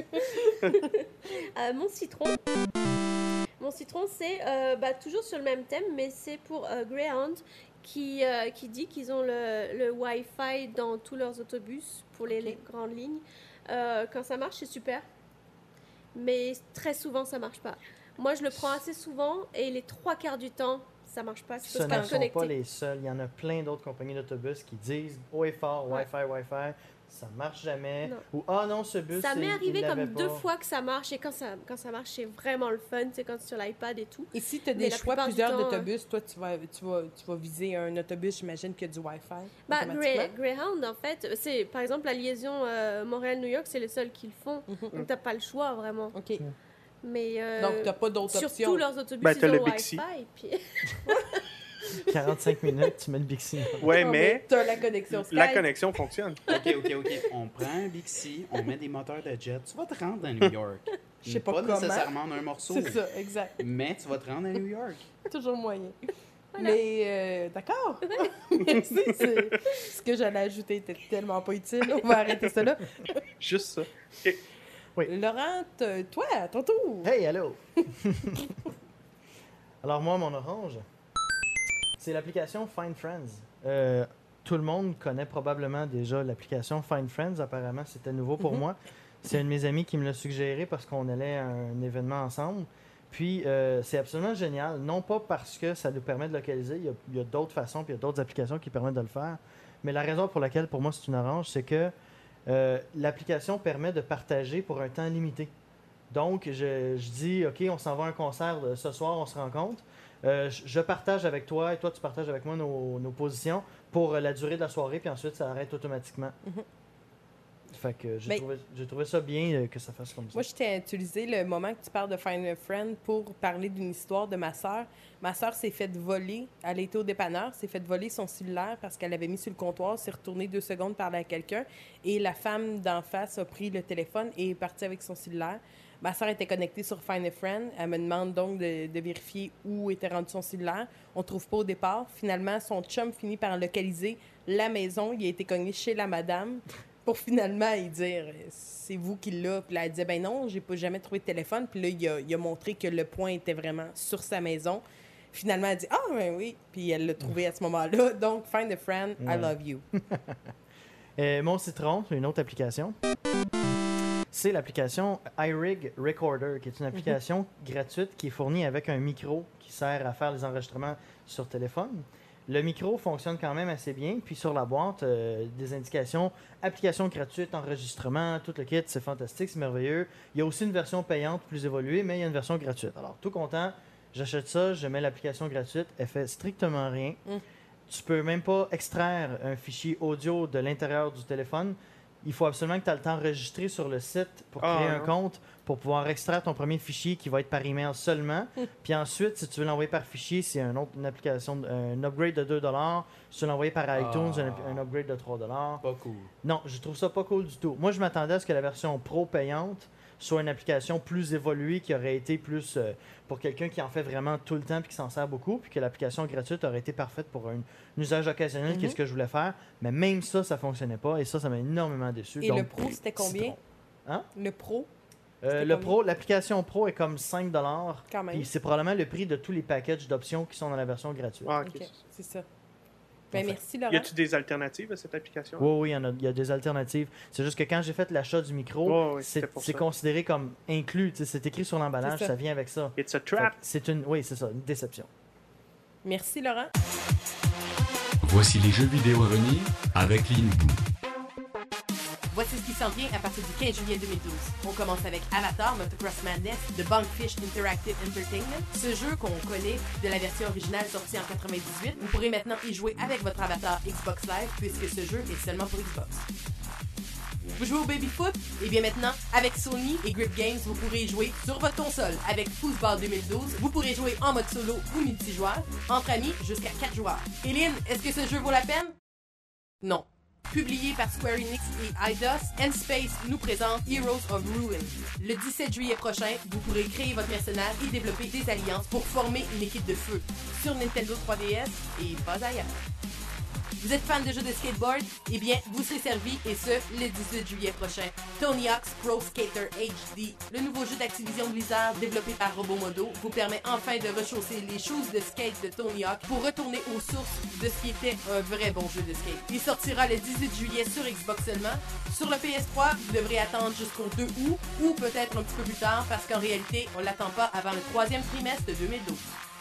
euh, mon citron... Mon citron, c'est euh, bah, toujours sur le même thème, mais c'est pour euh, Greyhound, qui, euh, qui dit qu'ils ont le, le Wi-Fi dans tous leurs autobus pour les, okay. les grandes lignes. Euh, quand ça marche, c'est super. Mais très souvent, ça marche pas. Moi, je le prends assez souvent et les trois quarts du temps, ça marche pas. Tu Ce peux pas ne te sont connecter. pas les seuls. Il y en a plein d'autres compagnies d'autobus qui disent haut et fort, Ouais. Wi-Fi, Wi-Fi, ça marche jamais. Non. Ou ah non, ce bus, Ça m'est il- arrivé il comme l'avait deux pas. fois que ça marche, et quand ça, quand ça marche, c'est vraiment le fun, c'est quand c'est sur l'iPad et tout. Et si tu as Mais des la choix, plupart du plusieurs temps, d'autobus, toi, tu vas, tu, vas, tu vas viser un autobus, j'imagine, qui a du Wi-Fi. Bah, automatiquement. Grey- Greyhound, en fait, c'est par exemple la liaison euh, Montréal-New York, c'est les seuls qui le font. Donc, t'as pas le choix vraiment. OK. Mais. euh, Donc, t'as pas d'autres sur options. tous leurs autobus, Ben, ils t'as ont le le Bixi. Wi-Fi. Puis... quarante-cinq minutes, tu mets le Bixi. Ouais, Ah, mais t'as la connexion Skype. la connexion fonctionne. OK, OK, OK. On prend un Bixi, on met des moteurs de jet. Tu vas te rendre à New York. Je sais pas comment. nécessairement en un morceau. C'est ça, exact. Mais tu vas te rendre à New York. Toujours moyen. Voilà. Mais, euh, d'accord. Merci. c'est- Ce que j'allais ajouter était tellement pas utile. On va arrêter ça là. Juste ça. Ok. Laurent, t- toi, à ton tour. Hey, allô! Alors moi, mon orange, c'est l'application Find Friends. Euh, tout le monde connaît probablement déjà l'application Find Friends. Apparemment, c'était nouveau pour Mhm. moi. C'est un de mes amis qui me l'a suggéré parce qu'on allait à un événement ensemble. Puis, euh, c'est absolument génial. Non pas parce que ça nous permet de localiser. Il y a, il y a d'autres façons, puis il y a d'autres applications qui permettent de le faire. Mais la raison pour laquelle, pour moi, c'est une orange, c'est que euh, l'application permet de partager pour un temps limité. Donc, je, je dis, OK, on s'en va à un concert euh, ce soir, on se rencontre. Euh, je, je partage avec toi et toi, tu partages avec moi nos, nos positions pour euh, la durée de la soirée, puis ensuite, ça arrête automatiquement. Mhm. Fait que j'ai Mais- trouvé, j'ai trouvé ça bien euh, que ça fasse comme ça. Moi, je t'ai utilisé le moment que tu parles de Find a Friend pour parler d'une histoire de ma sœur. Ma sœur s'est faite voler. Elle était au dépanneur, s'est faite voler son cellulaire parce qu'elle l'avait mis sur le comptoir, s'est retournée deux secondes parler à quelqu'un. Et la femme d'en face a pris le téléphone et est partie avec son cellulaire. Ma sœur était connectée sur Find a Friend. Elle me demande donc de, de vérifier où était rendu son cellulaire. On ne trouve pas au départ. Finalement, son chum finit par localiser la maison. Il a été cogné chez la madame pour finalement lui dire « C'est vous qui l'a ». Puis là, elle disait « Ben non, j'ai pas jamais trouvé de téléphone ». Puis là, il a, il a montré que le point était vraiment sur sa maison. Finalement, elle dit « Ah, ben oui ». Puis elle l'a trouvé à ce moment-là. Donc, Find a Friend, I Ouais. love you. Euh, mon citron, c'est une autre application. C'est l'application iRig Recorder, qui est une application gratuite qui est fournie avec un micro qui sert à faire les enregistrements sur téléphone. Le micro fonctionne quand même assez bien. Puis sur la boîte, euh, des indications, application gratuite, enregistrement, tout le kit, c'est fantastique, c'est merveilleux. Il y a aussi une version payante plus évoluée, mais il y a une version gratuite. Alors, tout content, j'achète ça, je mets l'application gratuite, elle fait strictement rien. Mm. Tu peux même pas extraire un fichier audio de l'intérieur du téléphone. Il faut absolument que tu aies le temps enregistré sur le site pour Ah, créer un non. compte, pour pouvoir extraire ton premier fichier qui va être par email seulement. Puis ensuite, si tu veux l'envoyer par fichier, c'est un autre, une application, de- un upgrade de deux dollars. Si tu veux l'envoyer par iTunes, Ah. un, un upgrade de trois dollars. Pas cool. Non, je trouve ça pas cool du tout. Moi, je m'attendais à ce que la version pro payante soit une application plus évoluée qui aurait été plus euh, pour quelqu'un qui en fait vraiment tout le temps et qui s'en sert beaucoup, puis que l'application gratuite aurait été parfaite pour un, un usage occasionnel, qui est ce que je voulais faire. Mais même ça, ça fonctionnait pas et ça, ça m'a énormément déçu. Et Donc, le pro, c'était combien? citron. Hein? Le pro? Euh, C'était le combien? pro, l'application pro est comme cinq dollars. Quand même. Puis c'est probablement le prix de tous les packages d'options qui sont dans la version gratuite. Ah, ok. OK, c'est ça. Ben, Enfin. merci, Laurent. Y a-tu des alternatives à cette application? Oui, oui, il y, en a, il y a des alternatives. C'est juste que quand j'ai fait l'achat du micro, Ouais, ouais, c'est c'était pour c'est ça. considéré comme inclus. Tu sais, c'est écrit sur l'emballage, C'est ça. ça. vient avec ça. It's a Fait trap. que C'est une, oui, c'est ça, une déception. Merci, Laurent. Voici les jeux vidéo à venir avec Linboo. Voici ce qui s'en vient à partir du quinze juillet deux mille douze. On commence avec Avatar Motocross Madness de Bankfish Interactive Entertainment. Ce jeu qu'on connaît de la version originale sortie en quatre-vingt-dix-huit, vous pourrez maintenant y jouer avec votre avatar Xbox Live puisque ce jeu est seulement pour Xbox. Vous jouez au baby-foot? Et bien maintenant, avec Sony et Grip Games, vous pourrez y jouer sur votre console. Avec Football deux mille douze, vous pourrez jouer en mode solo ou multijoueur, entre amis jusqu'à quatre joueurs. Eline, est-ce que ce jeu vaut la peine? Non. Publié par Square Enix et Eidos, N-Space nous présente Heroes of Ruin. Le dix-sept juillet prochain, vous pourrez créer votre personnage et développer des alliances pour former une équipe de feu sur Nintendo trois D S et pas ailleurs. Vous êtes fan de jeux de skateboard? Eh bien, vous serez servi, et ce, le dix-huit juillet prochain. Tony Hawk's Pro Skater H D, le nouveau jeu d'Activision Blizzard développé par Robomodo, vous permet enfin de rechausser les shoes de skate de Tony Hawk pour retourner aux sources de ce qui était un vrai bon jeu de skate. Il sortira le dix-huit juillet sur Xbox seulement. Sur le P S trois, vous devrez attendre jusqu'au deux août, ou peut-être un petit peu plus tard, parce qu'en réalité, on l'attend pas avant le troisième trimestre de deux mille douze.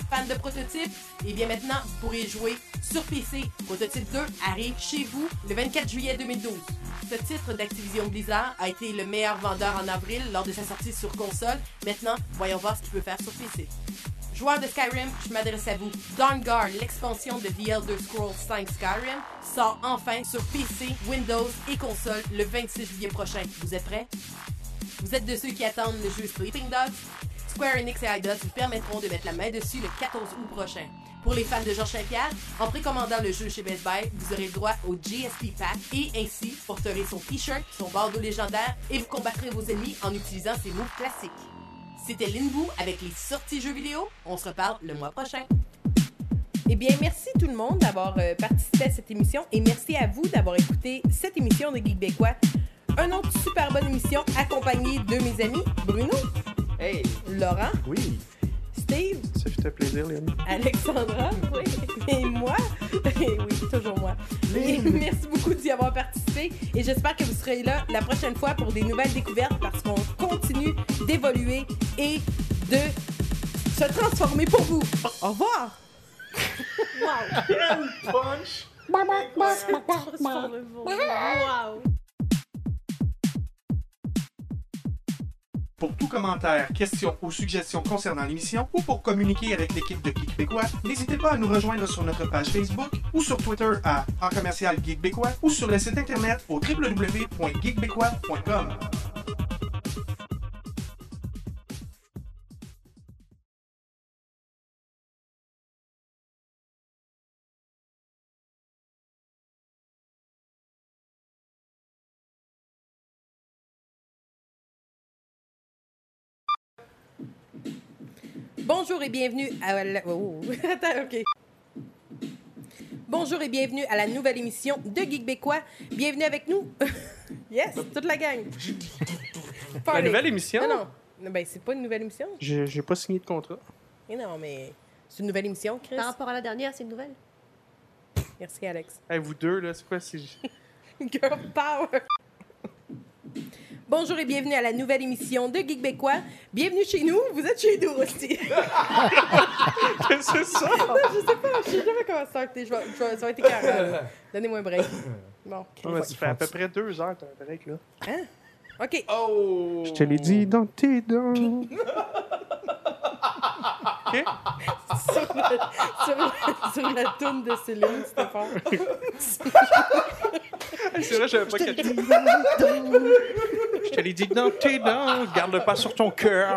Fan de Prototype? Et bien maintenant, vous pourrez jouer sur P C. Prototype deux arrive chez vous le vingt-quatre juillet deux mille douze. Ce titre d'Activision Blizzard a été le meilleur vendeur en avril lors de sa sortie sur console. Maintenant, voyons voir ce qu'il peut faire sur P C. Joueurs de Skyrim, je m'adresse à vous. Dawnguard, l'expansion de The Elder Scrolls cinq Skyrim, sort enfin sur P C, Windows et console le vingt-six juillet prochain. Vous êtes prêts? Vous êtes de ceux qui attendent le jeu Sleeping Dogs? Square Enix et Eidos vous permettront de mettre la main dessus le quatorze août prochain. Pour les fans de Georges Saint-Pierre, en précommandant le jeu chez Best Buy, vous aurez le droit au G S P Pack et ainsi porterez son t-shirt, son bardeau légendaire et vous combattrez vos ennemis en utilisant ses moves classiques. C'était Linboo avec les sorties jeux vidéo. On se reparle le mois prochain. Eh bien, merci tout le monde d'avoir euh, participé à cette émission et merci à vous d'avoir écouté cette émission de Geekbécois. Une autre super bonne émission accompagnée de mes amis Bruno, hey, Laurent, oui, Steve, ça fait plaisir, Léon, Alexandra, oui, et moi, et oui, toujours moi. Et merci beaucoup d'y avoir participé et j'espère que vous serez là la prochaine fois pour des nouvelles découvertes parce qu'on continue d'évoluer et de se transformer pour vous. Au revoir! Wow! punch! Wow! Pour tout commentaire, question ou suggestion concernant l'émission ou pour communiquer avec l'équipe de Geekbécois, n'hésitez pas à nous rejoindre sur notre page Facebook ou sur Twitter à en commercial Geekbécois ou sur le site internet au w w w point geekbécois point com. Bonjour et bienvenue à la... Oh. Attends, OK. Bonjour et bienvenue à la nouvelle émission de Geekbécois. Bienvenue avec nous. Yes, toute la gang. La nouvelle émission? Non, non. Ben, c'est pas une nouvelle émission. Je j'ai pas signé de contrat. Mais non, mais c'est une nouvelle émission, Chris. Par rapport à la dernière, c'est une nouvelle. Merci, Alex. Hey, vous deux, là, c'est quoi? C'est... Girl power. Bonjour et bienvenue à la nouvelle émission de Geekbécois. Bienvenue chez nous. Vous êtes chez nous aussi. Qu'est-ce que c'est ça? Non, je sais pas. Je sais jamais comment starter. Je vais, je vais, ça va être carré. Donnez-moi un break. Bon. Oh, mais ça fait à peu près deux heures, t'as un break, là. Hein? OK. Oh! Je te l'ai dit dans tes dents. OK? sur, la, sur, la, sur la toune de Céline, c'était fort. C'est vrai, j'avais pas catché. Je te l'ai dit dans tes dents, garde-le pas sur ton cœur.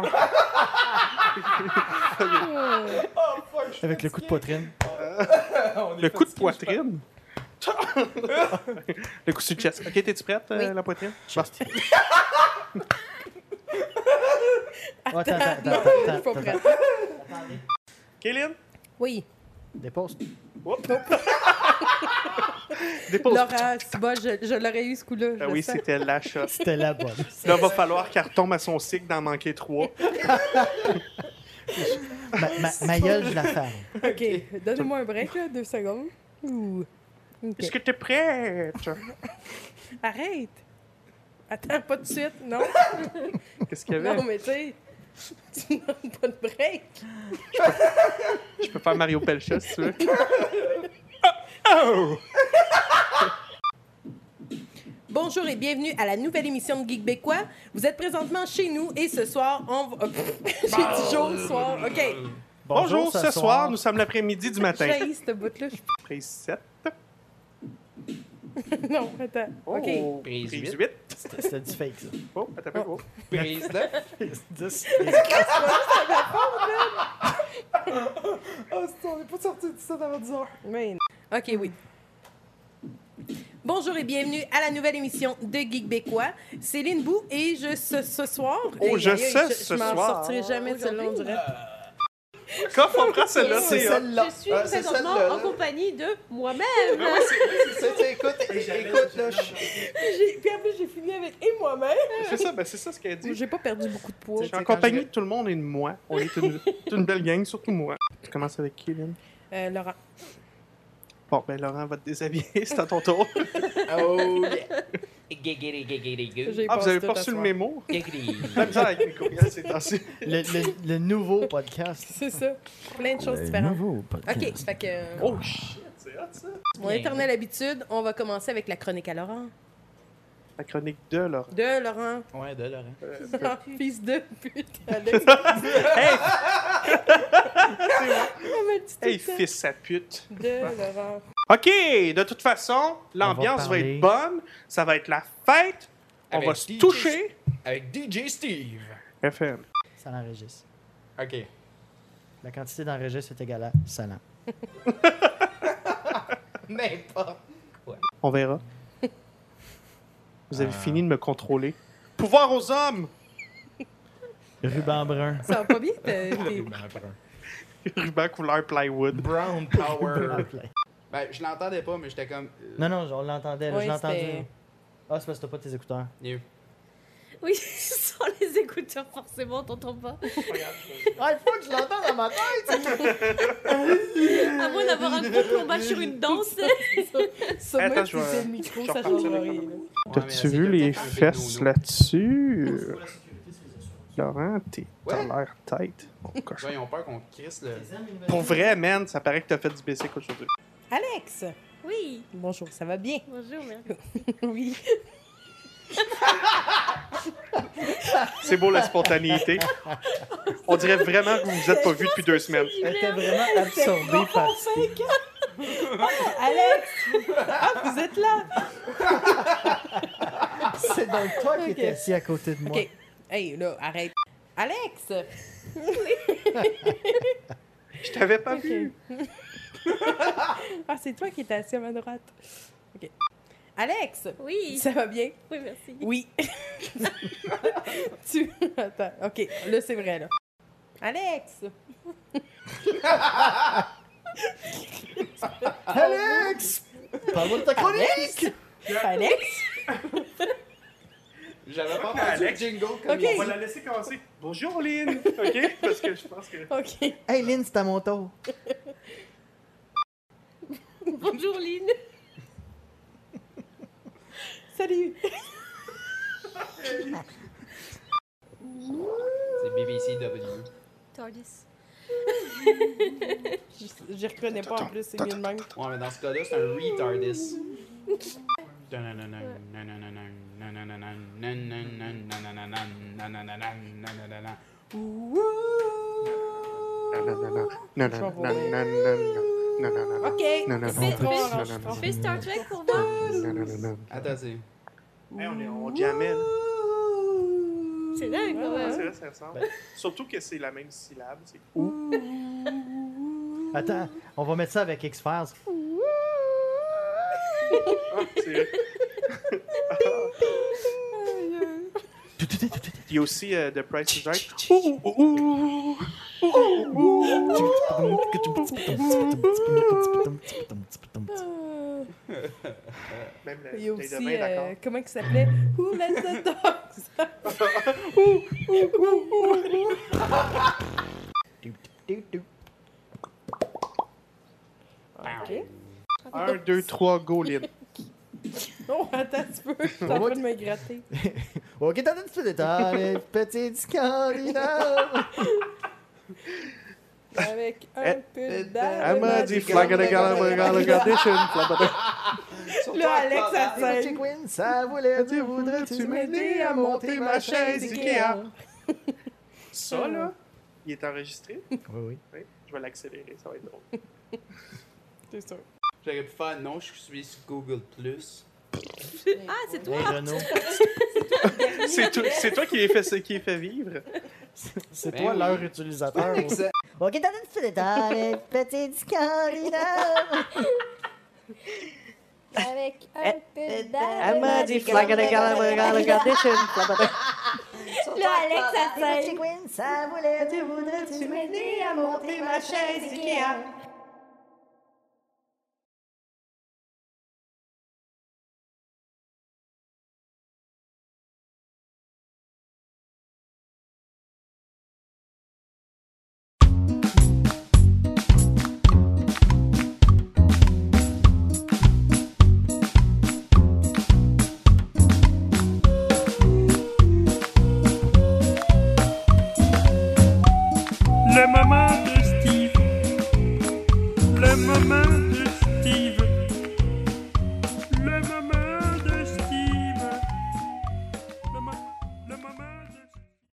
Avec le coup de poitrine. Le coup de poitrine? Le coup sur le chest. OK, t'es-tu prête, euh, Oui. la poitrine? Chest. Attends, attends, attends, non, attends, je suis pas attends. prête. Kéline? Oui. Dépose. Dépose. Laurent, c'est bon, je, je l'aurais eu ce coup-là. Ah je oui, le sens. c'était la shot. C'était la bonne. Là, il va falloir qu'elle retombe à son cycle d'en manquer trois. Ma, ma, ma gueule, je la ferme. OK. Donnez-moi un break, là, deux secondes. Ouh. OK. Est-ce que t'es prête? Arrête. Attends, pas de suite, non? Qu'est-ce qu'il y avait? Non, mais tu sais, tu me donnes pas de break. Je peux faire Mario Pelcha, si tu veux. Oh! Bonjour et bienvenue à la nouvelle émission de Geekbécois. Vous êtes présentement chez nous et ce soir, on va... J'ai dit jour, soir. OK. Bonjour, ce soir, nous sommes l'après-midi du matin. J'ai ce bout-là. Je... Prise sept. non, attends. Oh, OK. prise Prise huit. C'était c'était du fake, ça. Oh, attends un peu. Oh. Prise neuf. dix. Oh, on n'est pas sorti de ça avant dix heures. Mais non. OK, oui. Bonjour et bienvenue à la nouvelle émission de Geekbécois. C'est Linboo et je ce, ce soir... Oh, je aïe, sais je, ce je m'en soir. sortirai jamais de celle-là, on dirait. Quand on prend celle-là, C'est c'est celle-là. Je suis Ah, c'est présentement celle-là, en là. compagnie de moi-même. C'est- c'est- Écoute, écoute, là, je- J'ai- Puis après, j'ai fini avec « et moi-même C'est ça, ben c'est ça ce qu'elle ». dit. J'ai pas perdu beaucoup de poids. Je suis en compagnie de tout le monde et de moi. On est une, une belle gang, surtout moi. Tu commences avec qui, Lynn? Euh, Laurent. Bon, ben Laurent va te déshabiller, c'est à ton tour. Oh, yeah. J'ai Ah, vous passé avez tout pas à reçu le soir. mémo? Giggity. La misère avec mes courriels, c'est passé. Le, le- le nouveau podcast. C'est ça. Plein de choses Le différentes. nouveau podcast. OK, fait que... euh, Oh shit, c'est hot ça. Mon éternelle habitude, on va commencer avec la chronique à Laurent. La chronique de Laurent. De Laurent. Ouais, de Laurent. Euh, Ah, fils de pute. Alex. Hey! C'est bon. On m'a dit tout Hey, ça. fils sa pute. De Laurent. OK, de toute façon, l'ambiance va, parler. être bonne. Ça va être la fête. On Avec va se D J toucher. Avec D J Steve. F M. Ça l'enregistre. OK. La quantité d'enregistre est égale à salant. N'importe. On verra. Vous avez Euh. fini de me contrôler. Pouvoir aux hommes! Ruban brun. Ça va pas bien? t'es- t'es- Ruban couleur plywood. Brown Power. Ben, je l'entendais pas, mais j'étais comme. euh, Non, non, on l'entendait. là, Oui, je l'ai entendu. c'était- Ah, c'est parce que t'as pas tes écouteurs. you. Oui, sans les écouteurs, forcément, t'entends pas. Ah, il faut que je l'entende dans ma tête! À moins d'avoir un gros plombage sur une danse. Ça, Attends, même je si vais- c'est le micro, je ça repartirai changera le rien. micro. là. T'as-tu vu les fesses là-dessus? Laurent, t'es- t'as Ouais. l'air tête. Mon cochon. Ouais, ils ont peur qu'on crisse le. Pour vrai, man, ça paraît que t'as fait du basic aujourd'hui. Alex! Oui. Bonjour, ça va bien? Bonjour, merci. Oui. C'est beau la spontanéité. On dirait vraiment que vous vous êtes pas vus depuis deux semaines. Elle était vraiment absorbée par ça. Alex! Ah, vous êtes là! C'est donc toi qui Ok. étais assis à côté de moi. OK. Hey, là, arrête. Alex! Je t'avais pas Ok. vu. Ah, c'est toi qui étais assis à ma droite. OK. Alex! Oui. Ça va bien? Oui, merci. Oui. tu... Attends. OK, là, c'est vrai, là. Alex! Alex! Parle-moi de ta chronique! Alex? J'avais pas entendu Alex. le jingle comme Ok. il On dit. va la laisser commencer. Bonjour, Lynn. OK? Parce que je pense que... OK. Hey Lynn, c'est à mon tour. Bonjour, Lynn. Salut! C'est B B C W. Tardis. Je, je reconnais pas en plus, c'est mieux de même. Ouais, mais dans ce cas-là, c'est un retardis. Non, non, non, non. Non, non, non, non, non, non. Non, non, non, non. OK. Non, non, Fais, non. Trop fais- enregistrant. fais Star Trek pour voir. Non, non, non, non. Attends, c'est. Hey, on est on jammait, là. C'est dingue, quand Ouais, même. c'est vrai, ça ressemble. Surtout que c'est la même syllabe. C'est ou. Attends, on va mettre ça avec X-Files. Ah, c'est vrai. Il y a aussi euh, The Price is Right. Ouh, ouh, ouh. Ouh, ouh. Même la Il y a bouteille de aussi, vin, euh, d'accord. comment il s'appelait? Who let the dogs OK. Un, deux, trois, go, Lynn. Non, attends, tu peux. T'es en train de me gratter. Ok, t'as un petit peu de temps, les petits Scandinaves. Avec un Eh, peu Elle d'air. m'a dit flag de galagadition. Là, Alex, ça Petit scène. Queen, ça voulait dire, voudrais-tu m'aider à monter ma chaise Ikea? Ça, là, il est enregistré. Oui, oui. Oui, je vais l'accélérer, ça va être drôle. C'est sûr. J'aurais pu faire non, je suis sur Google Plus. Ah, c'est toi. Hey Renaud, C'est toi, c'est toi qui les fait, qui les fait vivre. c'est Ben toi oui. leur utilisateur. Exact. Ok, t'as un petit peu de temps, les petits Scandinaves. Avec un peu d'air. Elle m'a dit flag de galagadition. Là, Alex, ça Petit scène. Queen, ça voulait dire, voudrais-tu m'aider à monter ma chaise Ikea?